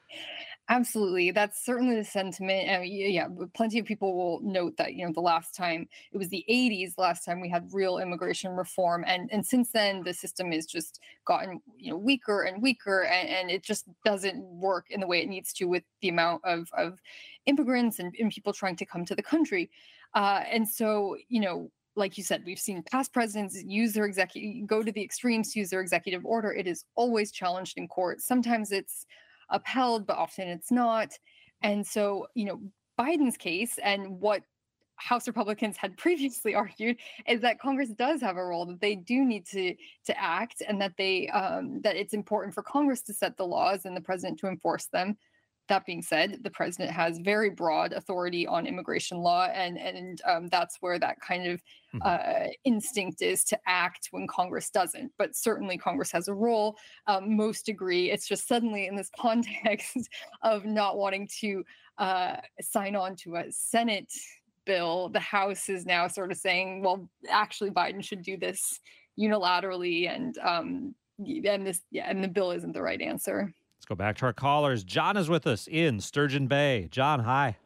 Absolutely. That's certainly the sentiment. I mean, yeah, plenty of people will note that, you know, the last time, it was the eighties, last time we had real immigration reform. And and since then, the system has just gotten, you know, weaker and weaker, and, and it just doesn't work in the way it needs to with the amount of, of immigrants and, and people trying to come to the country. Uh, and so, you know, like you said, we've seen past presidents use their executive, go to the extremes to use their executive order. It is always challenged in court. Sometimes it's upheld, but often it's not. And so, you know, Biden's case and what House Republicans had previously argued is that Congress does have a role, that they do need to to act, and that they um, that it's important for Congress to set the laws and the president to enforce them. That being said, the president has very broad authority on immigration law, and and um, that's where that kind of uh, instinct is to act when Congress doesn't. But certainly Congress has a role. Um, most agree. It's just suddenly in this context of not wanting to uh, sign on to a Senate bill, the House is now sort of saying, well, actually Biden should do this unilaterally, and um, and this yeah, and the bill isn't the right answer. Let's go back to our callers. John is with us in Sturgeon Bay. John, hi.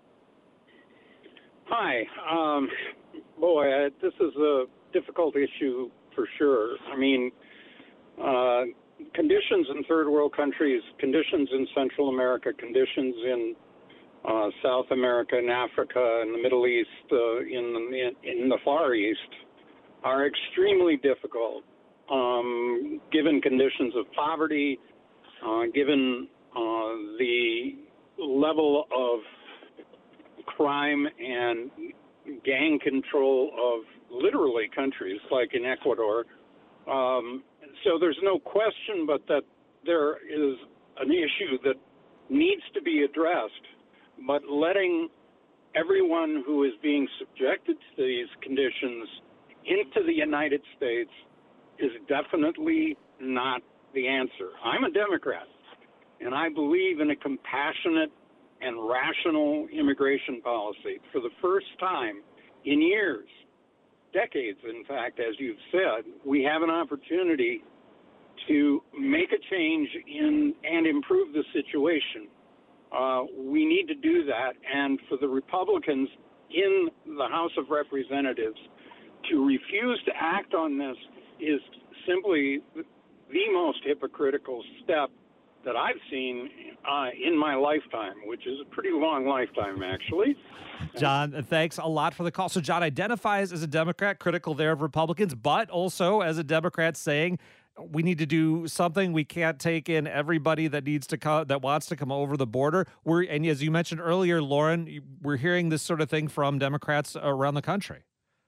Hi. Um, boy, uh, this is a difficult issue for sure. I mean, uh, conditions in third world countries, conditions in Central America, conditions in uh, South America and Africa and the Middle East, uh, in, the, in the Far East, are extremely difficult, um, given conditions of poverty, Uh, given uh, the level of crime and gang control of literally countries like in Ecuador. Um, so there's no question but that there is an issue that needs to be addressed, but letting everyone who is being subjected to these conditions into the United States is definitely not the answer. I'm a Democrat, and I believe in a compassionate and rational immigration policy. For the first time in years, decades, in fact, as you've said, we have an opportunity to make a change in and improve the situation. Uh, we need to do that, and for the Republicans in the House of Representatives to refuse to act on this is simply the most hypocritical step that I've seen uh, in my lifetime, which is a pretty long lifetime, actually. John, thanks a lot for the call. So John identifies as a Democrat, critical there of Republicans, but also as a Democrat saying we need to do something. We can't take in everybody that needs to come, that wants to come over the border. We're, and as you mentioned earlier, Lauren, we're hearing this sort of thing from Democrats around the country.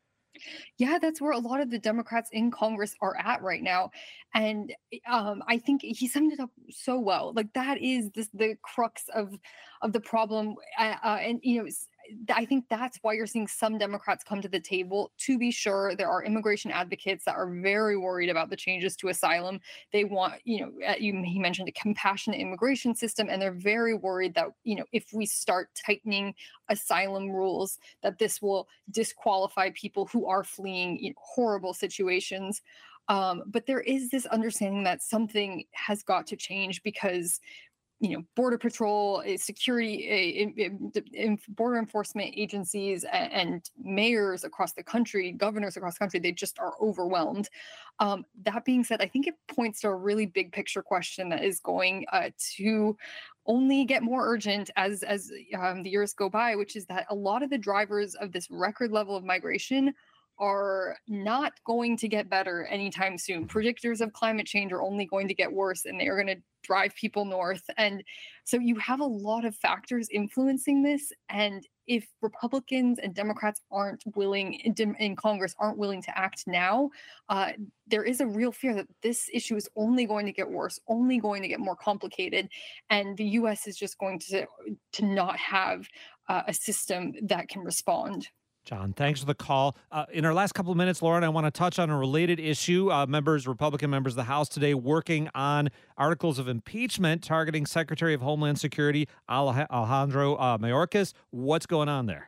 Yeah, that's where a lot of the Democrats in Congress are at right now. And um, I think he summed it up so well. Like that is this, the crux of of the problem. Uh, uh, and, you know, I think that's why you're seeing some Democrats come to the table. To be sure, there are immigration advocates that are very worried about the changes to asylum. They want, you know, you, he mentioned a compassionate immigration system, and they're very worried that, you know, if we start tightening asylum rules, that this will disqualify people who are fleeing, you know, horrible situations. Um, but there is this understanding that something has got to change because, you know, Border Patrol, security, border enforcement agencies, and mayors across the country, governors across the country, they just are overwhelmed. Um, that being said, I think it points to a really big picture question that is going uh, to only get more urgent as as um, the years go by, which is that a lot of the drivers of this record level of migration are not going to get better anytime soon. Predictors of climate change are only going to get worse, and they are going to drive people north. And so you have a lot of factors influencing this. And if Republicans and Democrats aren't willing in, in Congress aren't willing to act now, uh, there is a real fear that this issue is only going to get worse, only going to get more complicated. And the U S is just going to, to not have uh, a system that can respond. John, thanks for the call. Uh, in our last couple of minutes, Lauren, I want to touch on a related issue. Uh, members, Republican members of the House today working on articles of impeachment targeting Secretary of Homeland Security Alejandro uh, Mayorkas. What's going on there?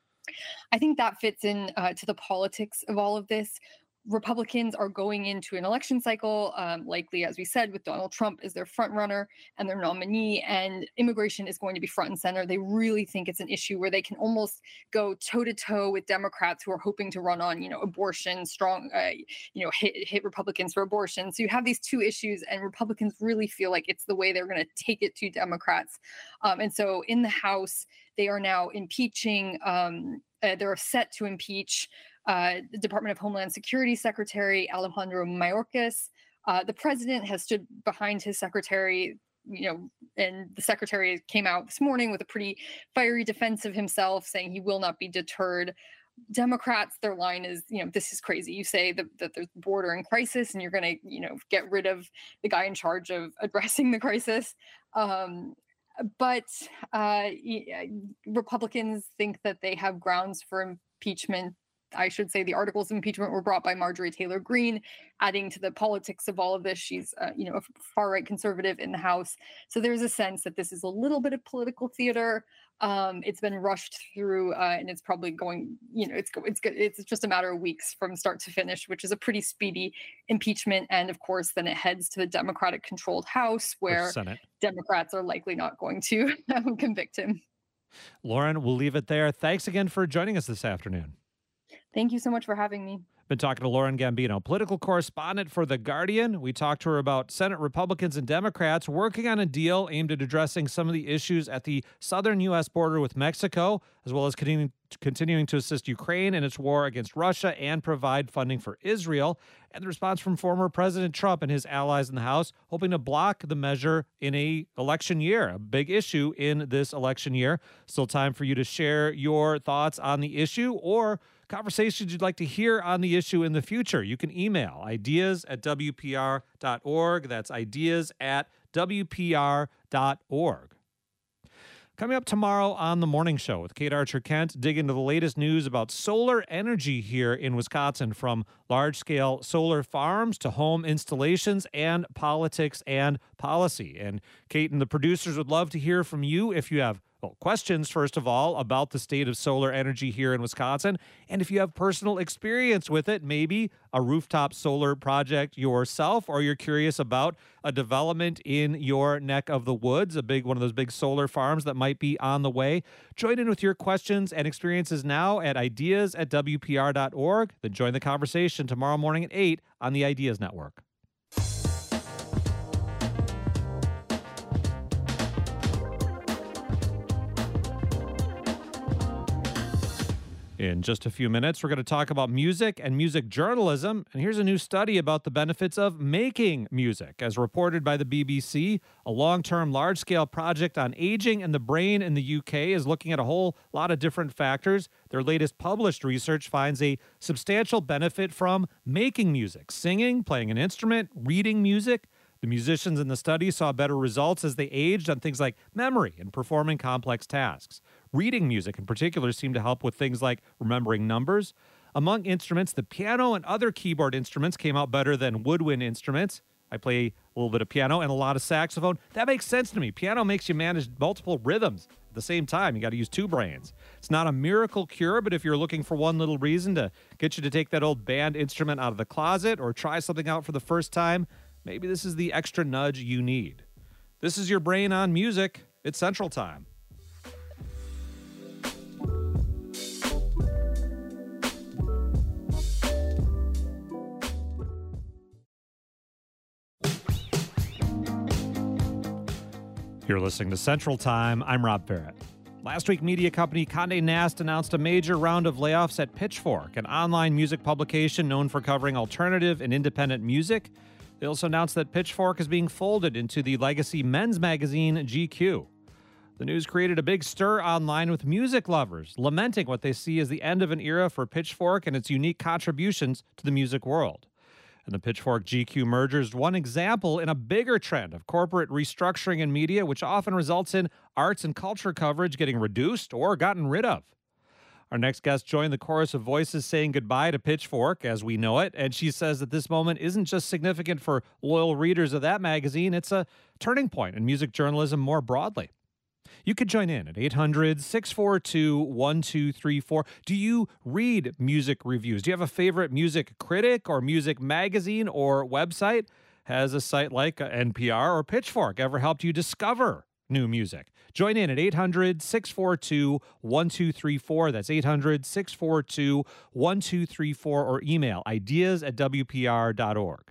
I think that fits in uh, to the politics of all of this. Republicans are going into an election cycle, um, likely, as we said, with Donald Trump as their front runner and their nominee, and immigration is going to be front and center. They really think it's an issue where they can almost go toe to toe with Democrats who are hoping to run on, you know, abortion, strong, uh, you know, hit, hit Republicans for abortion. So you have these two issues, and Republicans really feel like it's the way they're going to take it to Democrats. Um, and so in the House, they are now impeaching. Um, uh, they're set to impeach Uh, the Department of Homeland Security Secretary Alejandro Mayorkas. Uh, the president has stood behind his secretary, you know, and the secretary came out this morning with a pretty fiery defense of himself, saying he will not be deterred. Democrats, their line is, you know, this is crazy. You say that, that there's border in crisis and you're going to, you know, get rid of the guy in charge of addressing the crisis. Um, but uh, Republicans think that they have grounds for impeachment. I should say the articles of impeachment were brought by Marjorie Taylor Greene, adding to the politics of all of this. She's, uh, you know, a far-right conservative in the House. So there's a sense that this is a little bit of political theater. Um, it's been rushed through, uh, and it's probably going, you know, it's it's it's just a matter of weeks from start to finish, which is a pretty speedy impeachment. And of course, then it heads to the Democratic-controlled House, where Democrats are likely not going to convict him. Lauren, we'll leave it there. Thanks again for joining us this afternoon. Thank you so much for having me. Been talking to Lauren Gambino, political correspondent for The Guardian. We talked to her about Senate Republicans and Democrats working on a deal aimed at addressing some of the issues at the southern U S border with Mexico, as well as continuing, continuing to assist Ukraine in its war against Russia and provide funding for Israel. And the response from former President Trump and his allies in the House, hoping to block the measure in a election year, a big issue in this election year. Still time for you to share your thoughts on the issue or conversations you'd like to hear on the issue in the future. You can email ideas at W P R dot org. That's ideas at W P R dot org. Coming up tomorrow on The Morning Show with Kate Archer-Kent, dig into the latest news about solar energy here in Wisconsin, from large-scale solar farms to home installations and politics and policy. And Kate and the producers would love to hear from you if you have Well, questions, first of all, about the state of solar energy here in Wisconsin. And if you have personal experience with it, maybe a rooftop solar project yourself, or you're curious about a development in your neck of the woods, a big one of those big solar farms that might be on the way. Join in with your questions and experiences now at ideas at W P R dot org. Then join the conversation tomorrow morning at eight on the Ideas Network. In just a few minutes, we're going to talk about music and music journalism. And here's a new study about the benefits of making music. As reported by the B B C, a long-term, large-scale project on aging and the brain in the U K is looking at a whole lot of different factors. Their latest published research finds a substantial benefit from making music, singing, playing an instrument, reading music. The musicians in the study saw better results as they aged on things like memory and performing complex tasks. Reading music in particular seemed to help with things like remembering numbers. Among instruments, the piano and other keyboard instruments came out better than woodwind instruments. I play a little bit of piano and a lot of saxophone. That makes sense to me. Piano makes you manage multiple rhythms at the same time. You got to use two brains. It's not a miracle cure, but if you're looking for one little reason to get you to take that old band instrument out of the closet or try something out for the first time, maybe this is the extra nudge you need. This is your brain on music. It's Central Time. You're listening to Central Time. I'm Rob Barrett. Last week, media company Condé Nast announced a major round of layoffs at Pitchfork, an online music publication known for covering alternative and independent music. They also announced that Pitchfork is being folded into the legacy men's magazine G Q. The news created a big stir online with music lovers, lamenting what they see as the end of an era for Pitchfork and its unique contributions to the music world. And the Pitchfork-G Q merger is one example in a bigger trend of corporate restructuring in media, which often results in arts and culture coverage getting reduced or gotten rid of. Our next guest joined the chorus of voices saying goodbye to Pitchfork as we know it, and she says that this moment isn't just significant for loyal readers of that magazine, it's a turning point in music journalism more broadly. You could join in at eight hundred, six four two, one two three four. Do you read music reviews? Do you have a favorite music critic or music magazine or website? Has a site like N P R or Pitchfork ever helped you discover new music? Join in at eight hundred, six four two, one two three four. That's eight hundred, six four two, one two three four, or email ideas at W P R dot org.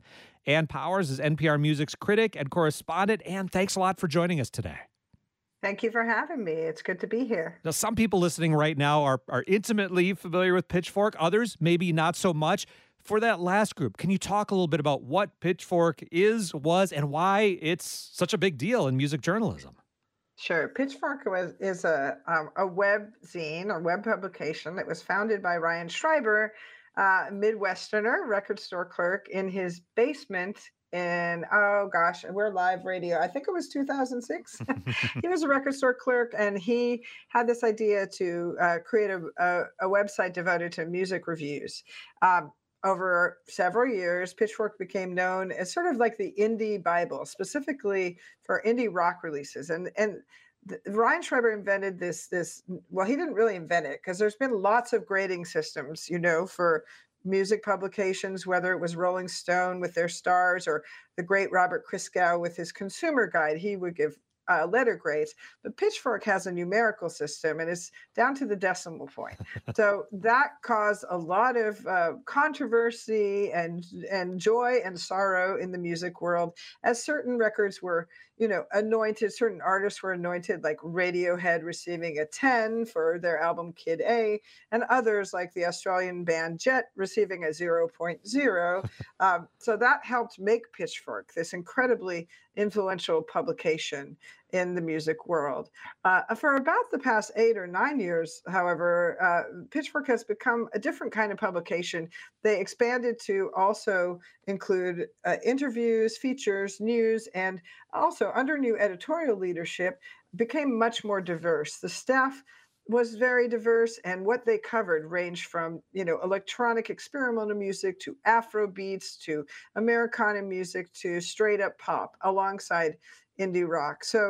Ann Powers is N P R Music's critic and correspondent. Ann, thanks a lot for joining us today. Thank you for having me. It's good to be here. Now, some people listening right now are, are intimately familiar with Pitchfork. Others, maybe not so much. For that last group, can you talk a little bit about what Pitchfork is, was, and why it's such a big deal in music journalism? Sure. Pitchfork was is a um, a web zine or web publication that was founded by Ryan Schreiber, uh, Midwesterner, record store clerk, in his basement. And oh gosh, we're live radio. I think it was two thousand six. He was a record store clerk, and he had this idea to uh, create a, a, a website devoted to music reviews. Um, over several years, Pitchfork became known as sort of like the indie Bible, specifically for indie rock releases. And and the, Ryan Schreiber invented this this. Well, he didn't really invent it because there's been lots of grading systems, you know, for music publications, whether it was Rolling Stone with their stars or the great Robert Christgau with his consumer guide. He would give uh, letter grades, but Pitchfork has a numerical system and it's down to the decimal point. So that caused a lot of uh, controversy and and joy and sorrow in the music world, as certain records were, you know, anointed, certain artists were anointed, like Radiohead receiving a ten for their album Kid A, and others like the Australian band Jet receiving a zero point zero. Um, so that helped make Pitchfork this incredibly influential publication in the music world. Uh, for about the past eight or nine years, however, uh, Pitchfork has become a different kind of publication. They expanded to also include uh, interviews, features, news, and also under new editorial leadership became much more diverse. The staff was very diverse, and what they covered ranged from, you know, electronic experimental music to Afro beats to Americana music to straight up pop alongside indie rock. So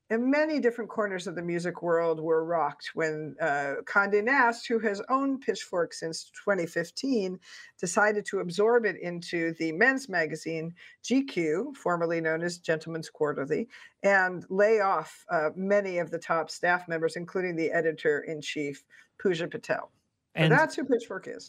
and many different corners of the music world were rocked when uh, Condé Nast, who has owned Pitchfork since twenty fifteen, decided to absorb it into the men's magazine G Q, formerly known as Gentleman's Quarterly, and lay off uh, many of the top staff members, including the editor-in-chief, Pooja Patel. And so that's who Pitchfork is.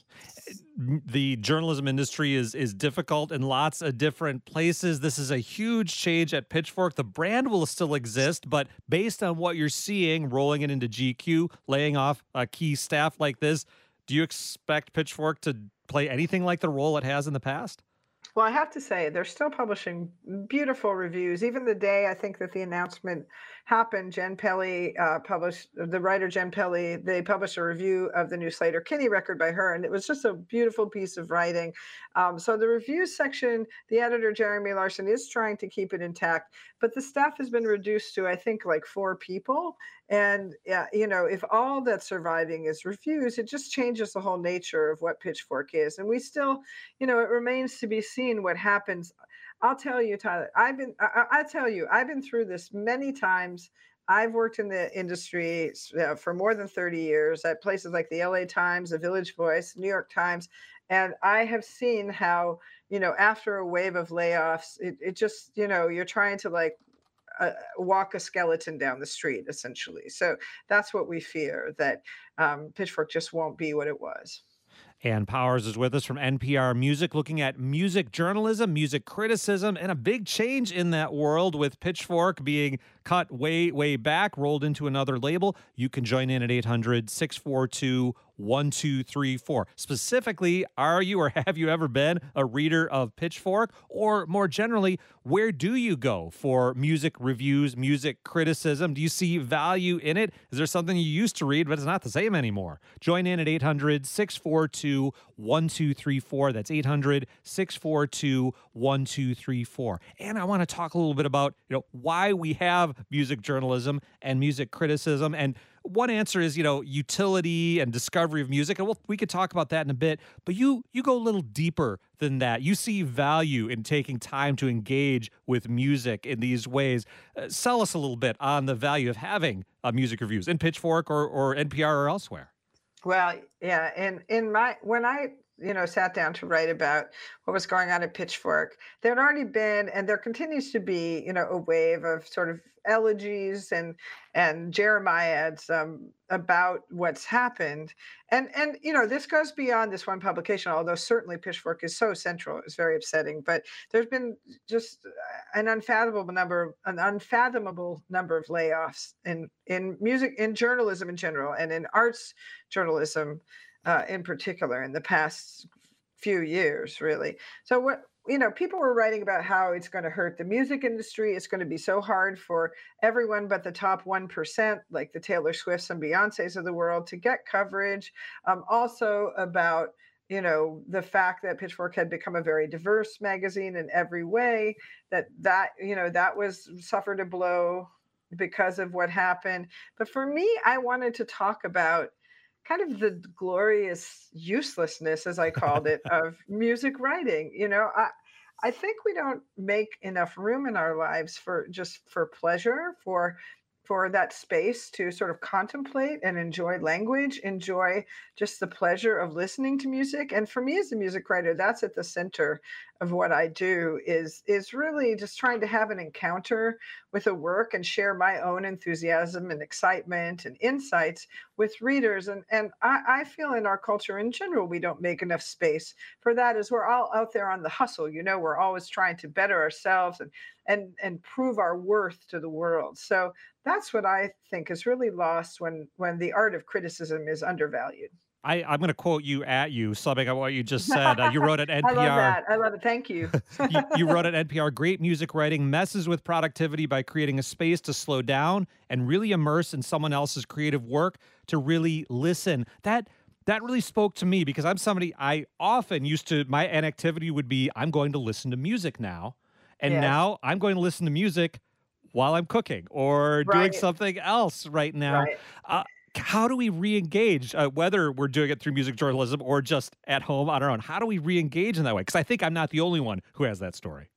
The journalism industry is is difficult in lots of different places. This is a huge change at Pitchfork. The brand will still exist, but based on what you're seeing, rolling it into G Q, laying off a key staff like this, do you expect Pitchfork to play anything like the role it has in the past? Well, I have to say, they're still publishing beautiful reviews. Even the day I think that the announcement happened, Jen Pelly uh, published, the writer Jen Pelly, they published a review of the new Sleater-Kinney record by her, and it was just a beautiful piece of writing. Um, so the reviews section, the editor, Jeremy Larson, is trying to keep it intact, but the staff has been reduced to, I think, like four people. And, uh, you know, if all that's surviving is reviews, it just changes the whole nature of what Pitchfork is. And we still, you know, it remains to be seen what happens. I'll tell you, Tyler, I've been, I, I tell you, I've been through this many times. I've worked in the industry uh, for more than thirty years at places like the L A Times, the Village Voice, New York Times. And I have seen how, you know, after a wave of layoffs, it, it just, you know, you're trying to like, Uh, walk a skeleton down the street, essentially. So that's what we fear, that um, Pitchfork just won't be what it was. Ann Powers is with us from N P R Music, looking at music journalism, music criticism, and a big change in that world with Pitchfork being cut way, way back, rolled into another label. You can join in at eight hundred, six four two, one two three four. Specifically, are you or have you ever been a reader of Pitchfork? Or more generally, where do you go for music reviews, music criticism? Do you see value in it? Is there something you used to read, but it's not the same anymore? Join in at eight hundred, six four two, one two three four. That's eight hundred, six four two, one two three four. And I want to talk a little bit about, you know, why we have music journalism and music criticism. And one answer is, you know, utility and discovery of music. And we'll, we could talk about that in a bit. But you you go a little deeper than that. You see value in taking time to engage with music in these ways. Uh, sell us a little bit on the value of having uh, music reviews in Pitchfork or, or N P R or elsewhere. Well, yeah. And in my, when I, you know, sat down to write about what was going on at Pitchfork, there had already been, and there continues to be, you know, a wave of sort of elegies and and jeremiads um, about what's happened. And, and, you know, this goes beyond this one publication, although certainly Pitchfork is so central. It's very upsetting. But there's been just an unfathomable number, an unfathomable number of layoffs in, in music, in journalism in general, and in arts journalism uh, in particular in the past few years, really. So what, you know, people were writing about how it's going to hurt the music industry. It's going to be so hard for everyone but the top one percent, like the Taylor Swifts and Beyoncés of the world, to get coverage. Um, also about, you know, the fact that Pitchfork had become a very diverse magazine in every way, that that, you know, that was suffered a blow because of what happened. But for me, I wanted to talk about kind of the glorious uselessness, as I called it, of music writing. You know, I, I think we don't make enough room in our lives for just for pleasure, for for that space to sort of contemplate and enjoy language, enjoy just the pleasure of listening to music. And for me as a music writer, that's at the center of what I do, is, is really just trying to have an encounter with a work and share my own enthusiasm and excitement and insights with readers. And, and I, I feel in our culture in general, we don't make enough space for that, as we're all out there on the hustle. You know, we're always trying to better ourselves and, and, and prove our worth to the world. So that's what I think is really lost when, when the art of criticism is undervalued. I, I'm going to quote you at you, subbing on what you just said. Uh, you wrote at N P R. I love that. I love it. Thank you. you. You wrote at N P R, great music writing messes with productivity by creating a space to slow down and really immerse in someone else's creative work, to really listen. That that really spoke to me, because I'm somebody, I often used to, my inactivity would be, I'm going to listen to music now. And yes. now I'm going to listen to music while I'm cooking or right. doing something else right now. Right. Uh, How do we re-engage, uh, whether we're doing it through music journalism or just at home on our own? How do we re-engage in that way? Because I think I'm not the only one who has that story.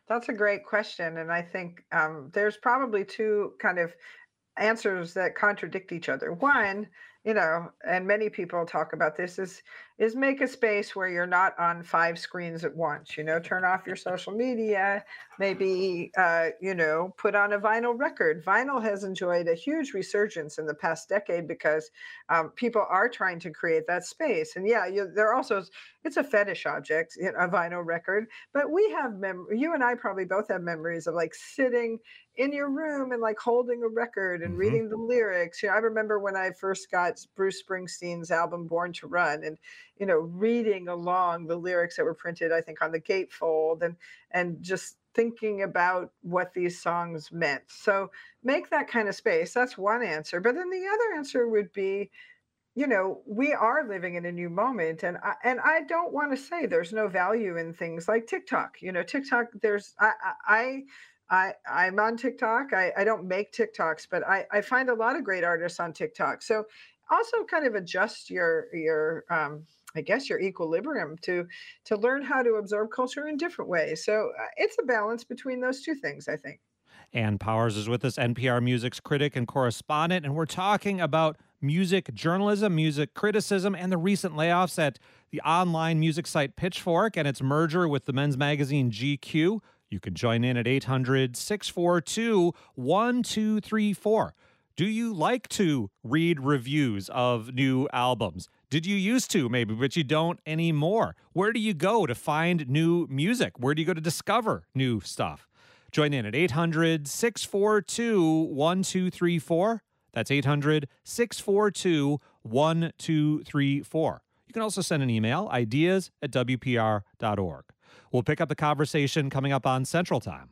That's a great question. And I think um, there's probably two kind of answers that contradict each other. One, you know, and many people talk about this is is make a space where you're not on five screens at once. You know, turn off your social media, maybe uh, you know, put on a vinyl record. Vinyl has enjoyed a huge resurgence in the past decade because um, people are trying to create that space. And yeah, you, there also it's a fetish object, you know, a vinyl record. But we have mem- you and I probably both have memories of like sitting in your room and like holding a record and hmm reading the lyrics. You know, I remember when I first got Bruce Springsteen's album Born to Run and, you know, reading along the lyrics that were printed, I think, on the gatefold and and just thinking about what these songs meant. So make that kind of space. That's one answer. But then the other answer would be, you know, we are living in a new moment, and I, and I don't want to say there's no value in things like TikTok. You know, TikTok. There's I I. I, I'm on TikTok. I, I don't make TikToks, but I, I find a lot of great artists on TikTok. So also kind of adjust your your um, I guess your equilibrium to to learn how to absorb culture in different ways. So uh, it's a balance between those two things, I think. Ann Powers is with us, N P R Music's critic and correspondent, and we're talking about music journalism, music criticism, and the recent layoffs at the online music site Pitchfork and its merger with the men's magazine G Q. You can join in at eight hundred, six four two, one two three four. Do you like to read reviews of new albums? Did you used to, maybe, but you don't anymore? Where do you go to find new music? Where do you go to discover new stuff? Join in at eight hundred, six four two, one two three four. That's eight hundred, six four two, one two three four. You can also send an email, ideas at W P R dot org. We'll pick up the conversation coming up on Central Time.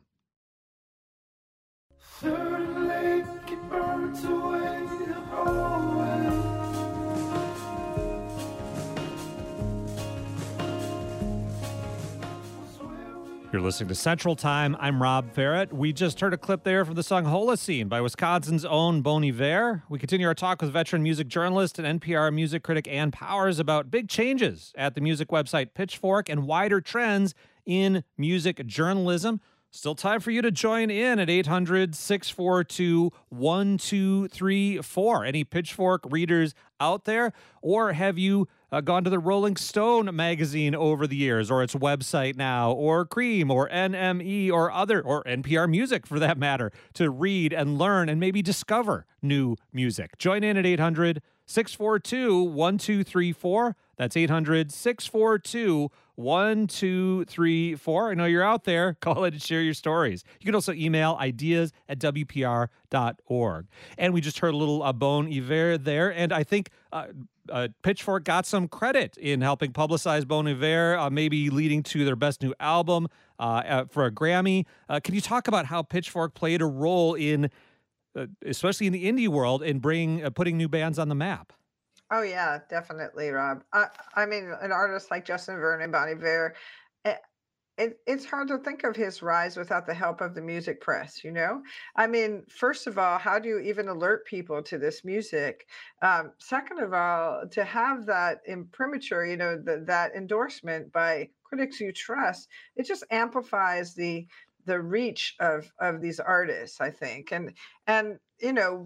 You're listening to Central Time. I'm Rob Ferret. We just heard a clip there from the song Holocene by Wisconsin's own Bon Iver. We continue our talk with veteran music journalist and N P R music critic Ann Powers about big changes at the music website Pitchfork and wider trends in music journalism. Still time for you to join in at eight hundred, six four two, one two three four. Any Pitchfork readers out there? Or have you uh, gone to the Rolling Stone magazine over the years, or its website now, or Cream, or N M E, or other, or N P R Music for that matter, to read and learn and maybe discover new music? Join in at eight hundred, six four two, one two three four. That's eight hundred, six four two, one two three four. I know you're out there. Call it and share your stories. You can also email ideas at W P R dot org. And we just heard a little uh, Bon Iver there. And I think uh, uh, Pitchfork got some credit in helping publicize Bon Iver, uh, maybe leading to their best new album uh, uh, for a Grammy. Uh, can you talk about how Pitchfork played a role in, uh, especially in the indie world, in bringing, uh, putting new bands on the map? Oh yeah, definitely, Rob. I, I mean, an artist like Justin Vernon, Bon Iver, it, it, it's hard to think of his rise without the help of the music press, you know? I mean, first of all, how do you even alert people to this music? Um, second of all, to have that imprimatur, you know, the, that endorsement by critics you trust, it just amplifies the the reach of of these artists, I think. And and you know,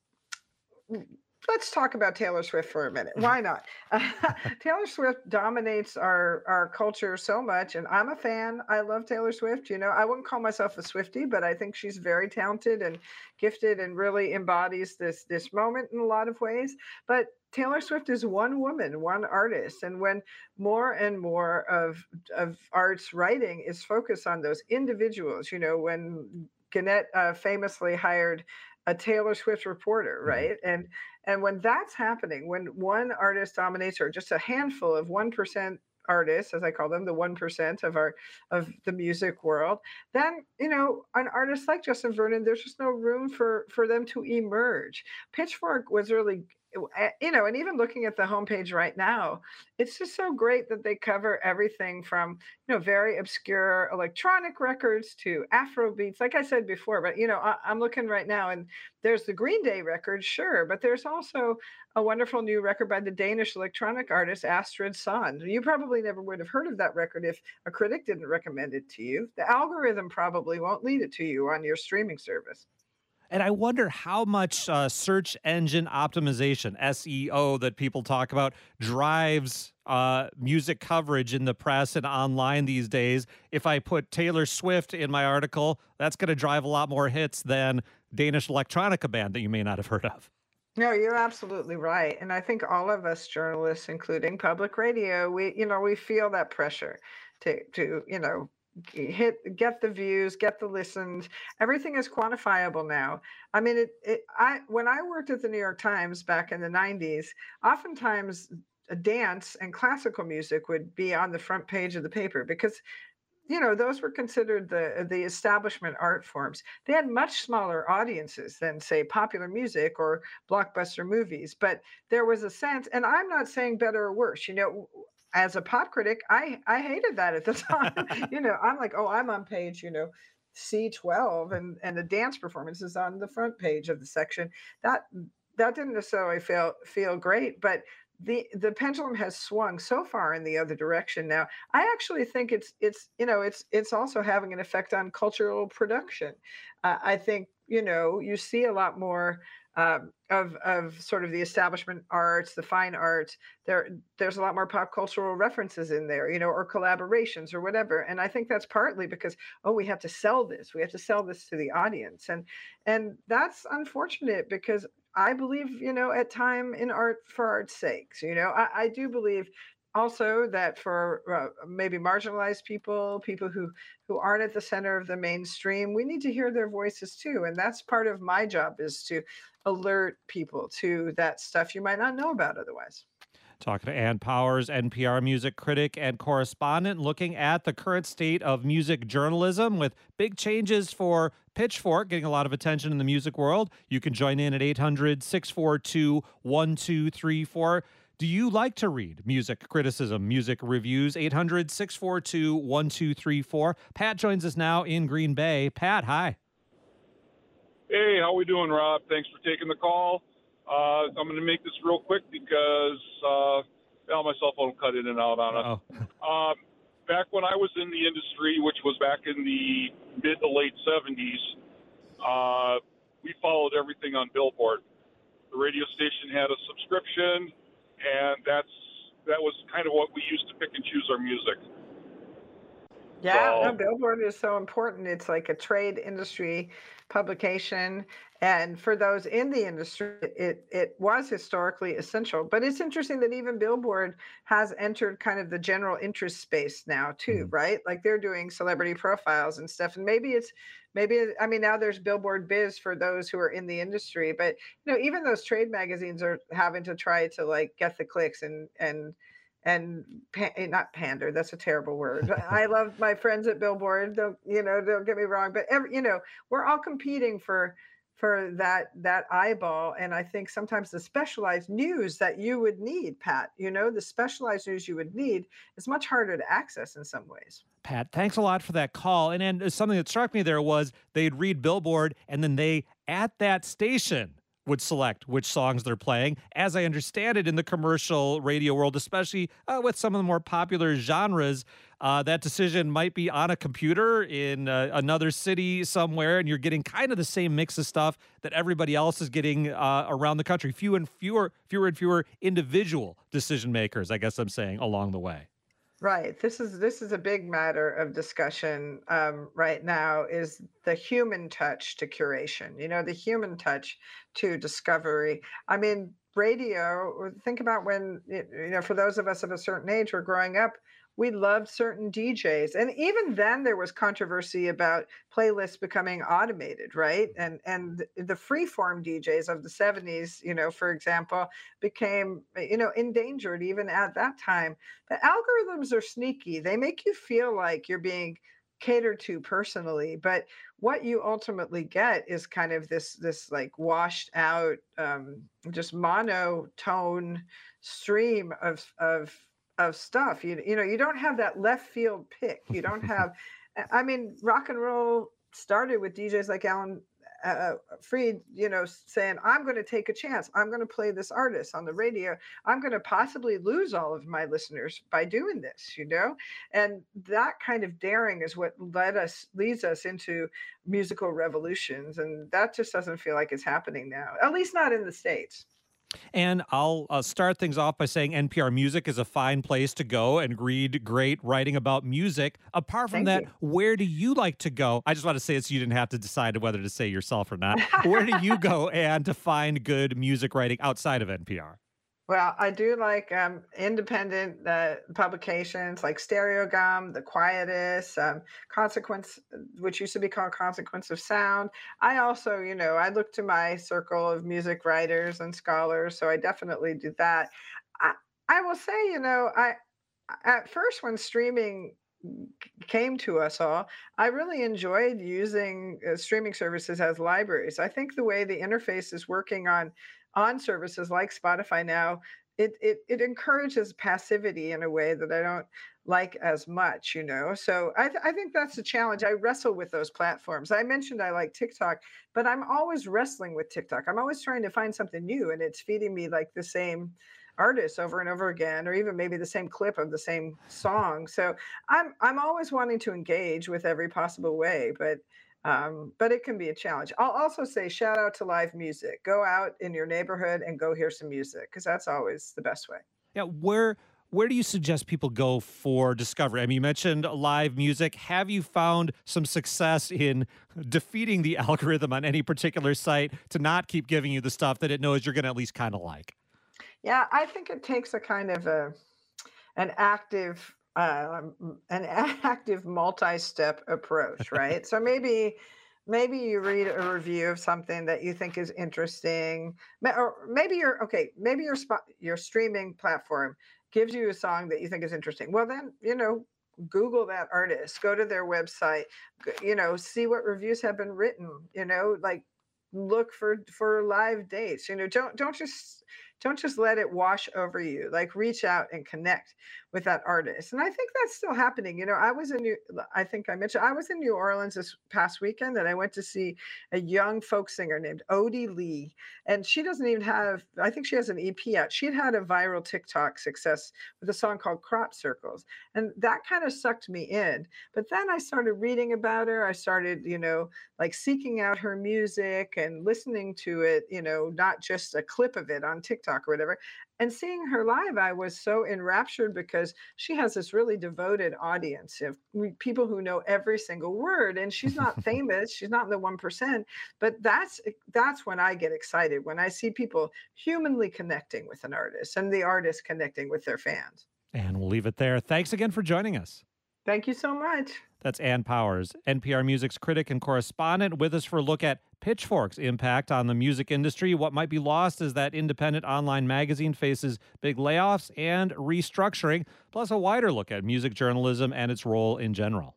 let's talk about Taylor Swift for a minute. Why not? Uh, Taylor Swift dominates our, our culture so much, and I'm a fan. I love Taylor Swift. You know, I wouldn't call myself a Swiftie, but I think she's very talented and gifted and really embodies this, this moment in a lot of ways. But Taylor Swift is one woman, one artist. And when more and more of, of art's writing is focused on those individuals, you know, when Gannett uh, famously hired a Taylor Swift reporter, right? And and when that's happening, when one artist dominates, or just a handful of one percent artists, as I call them, the one percent of our of the music world, then you know, an artist like Justin Vernon, there's just no room for for them to emerge. Pitchfork was really uh, you know, and even looking at the homepage right now, it's just so great that they cover everything from, you know, very obscure electronic records to Afro beats. Like I said before, but you know, I, I'm looking right now, and there's the Green Day record, sure, but there's also a wonderful new record by the Danish electronic artist Astrid Sand. You probably never would have heard of that record if a critic didn't recommend it to you. The algorithm probably won't lead it to you on your streaming service. And I wonder how much uh, search engine optimization, S E O, that people talk about drives uh, music coverage in the press and online these days. If I put Taylor Swift in my article, that's going to drive a lot more hits than Danish electronica band that you may not have heard of. No, you're absolutely right. And I think all of us journalists, including public radio, we, you know, we feel that pressure to, to, you know, hit, get the views, get the listens. Everything is quantifiable now. I mean, it, it, I, when I worked at the New York Times back in the nineties, oftentimes dance and classical music would be on the front page of the paper because, you know, those were considered the the establishment art forms. They had much smaller audiences than, say, popular music or blockbuster movies. But there was a sense, and I'm not saying better or worse. You know, as a pop critic, I I hated that at the time. You know, I'm like, oh, I'm on page, you know, C twelve, and and the dance performance is on the front page of the section. That that didn't necessarily feel feel great, but the the pendulum has swung so far in the other direction now. I actually think it's it's you know it's it's also having an effect on cultural production. Uh, I think, you know, you see a lot more um, of of sort of the establishment arts, the fine arts. There there's a lot more pop cultural references in there, you know, or collaborations or whatever. And I think that's partly because, oh, we have to sell this. We have to sell this to the audience, and and that's unfortunate because I believe, you know, at time in art for art's sakes. You know, I, I do believe also that for uh, maybe marginalized people, people who who aren't at the center of the mainstream, we need to hear their voices too. And that's part of my job, is to alert people to that stuff you might not know about otherwise. Talking to Ann Powers, N P R music critic and correspondent, looking at the current state of music journalism with big changes for Pitchfork, getting a lot of attention in the music world. You can join in at eight hundred, six four two, one two three four. Do you like to read music criticism, music reviews? eight hundred, six four two, one two three four. Pat joins us now in Green Bay. Pat, hi. Hey, how we doing, Rob? Thanks for taking the call. Uh, I'm going to make this real quick because uh, well, my cell phone cut in and out on us. Um, back when I was in the industry, which was back in the mid to late seventies, uh, we followed everything on Billboard. The radio station had a subscription, and that's that was kind of what we used to pick and choose our music. Yeah, So- no, Billboard is so important. It's like a trade industry publication. And for those in the industry, it, it was historically essential. But it's interesting that even Billboard has entered kind of the general interest space now too, right? Like they're doing celebrity profiles and stuff. And maybe it's, maybe, it- I mean, now there's Billboard Biz for those who are in the industry. But, you know, even those trade magazines are having to try to like get the clicks and, and, and pa- eh, not pander, that's a terrible word. But I love my friends at Billboard, don't, you know, don't get me wrong, but every, you know, we're all competing for for that that eyeball. And I think sometimes the specialized news that you would need, Pat, you know, the specialized news you would need is much harder to access in some ways. Pat, thanks a lot for that call. And, and something that struck me there was they'd read Billboard, and then they, at that station, would select which songs they're playing. As I understand it, in the commercial radio world, especially uh, with some of the more popular genres, uh, that decision might be on a computer in uh, another city somewhere, and you're getting kind of the same mix of stuff that everybody else is getting uh, around the country. Few and fewer, fewer and fewer individual decision makers, I guess I'm saying, along the way. Right. This is this is a big matter of discussion um, right now, is the human touch to curation, you know, the human touch to discovery. I mean, radio, think about when, you know, for those of us of a certain age, we're growing up, we loved certain D Js. And even then there was controversy about playlists becoming automated, right? And and the freeform D Js of the seventies, you know, for example, became, you know, endangered even at that time. The algorithms are sneaky. They make you feel like you're being cater to personally. But what you ultimately get is kind of this this like washed out, um, just monotone stream of of of stuff. You you know, you don't have that left field pick. You don't have. I mean, rock and roll started with D Js like Alan uh, Freed, you know, saying, I'm going to take a chance. I'm going to play this artist on the radio. I'm going to possibly lose all of my listeners by doing this, you know? And that kind of daring is what led us, leads us into musical revolutions. And that just doesn't feel like it's happening now, at least not in the States. And I'll uh, start things off by saying N P R Music is a fine place to go and read great writing about music. Apart from Thank that, you. where do you like to go? I just want to say it so you didn't have to decide whether to say yourself or not. Where do you go and to find good music writing outside of N P R? Well, I do like um, independent uh, publications like Stereogum, The Quietus, um, Consequence, which used to be called Consequence of Sound. I also, you know, I look to my circle of music writers and scholars, so I definitely do that. I, I will say, you know, I at first when streaming came to us all, I really enjoyed using uh, streaming services as libraries. I think the way the interface is working on on services like Spotify now, it, it it encourages passivity in a way that I don't like as much, you know? So I, th- I think that's a challenge. I wrestle with those platforms. I mentioned I like TikTok, but I'm always wrestling with TikTok. I'm always trying to find something new, and it's feeding me like the same artists over and over again, or even maybe the same clip of the same song. So I'm I'm always wanting to engage with every possible way, but um, but it can be a challenge. I'll also say shout out to live music. Go out in your neighborhood and go hear some music, because that's always the best way. Yeah, where where do you suggest people go for discovery? I mean, you mentioned live music. Have you found some success in defeating the algorithm on any particular site to not keep giving you the stuff that it knows you're going to at least kind of like? Yeah, I think it takes a kind of a an active uh, an active multi-step approach, right? So maybe maybe you read a review of something that you think is interesting, or maybe your okay, maybe your spot your streaming platform gives you a song that you think is interesting. Well, then, you know, Google that artist, go to their website, you know, see what reviews have been written, you know, like look for for live dates, you know, don't don't just don't just let it wash over you. Like reach out and connect with that artist. And I think that's still happening. You know, I was in New, I think I mentioned, I was in New Orleans this past weekend, and I went to see a young folk singer named Odie Lee. And she doesn't even have, I think she has an E P out. She had had a viral TikTok success with a song called Crop Circles. And that kind of sucked me in. But then I started reading about her. I started, you know, like seeking out her music and listening to it, you know, not just a clip of it on TikTok or whatever. And seeing her live, I was so enraptured because she has this really devoted audience of people who know every single word. And she's not famous; she's not in the one percent. But that's that's when I get excited, when I see people humanly connecting with an artist and the artist connecting with their fans. And we'll leave it there. Thanks again for joining us. Thank you so much. That's Ann Powers, N P R Music's critic and correspondent, with us for a look at Pitchfork's impact on the music industry. What might be lost as that independent online magazine faces big layoffs and restructuring, plus a wider look at music journalism and its role in general.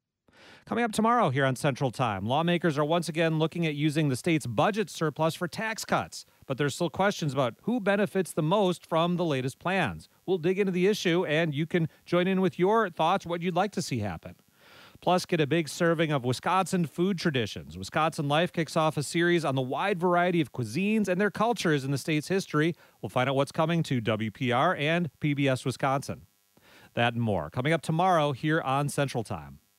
Coming up tomorrow here on Central Time, lawmakers are once again looking at using the state's budget surplus for tax cuts, but there's still questions about who benefits the most from the latest plans. We'll dig into the issue, and you can join in with your thoughts, what you'd like to see happen. Plus, get a big serving of Wisconsin food traditions. Wisconsin Life kicks off a series on the wide variety of cuisines and their cultures in the state's history. We'll find out what's coming to W P R and P B S Wisconsin. That and more coming up tomorrow here on Central Time.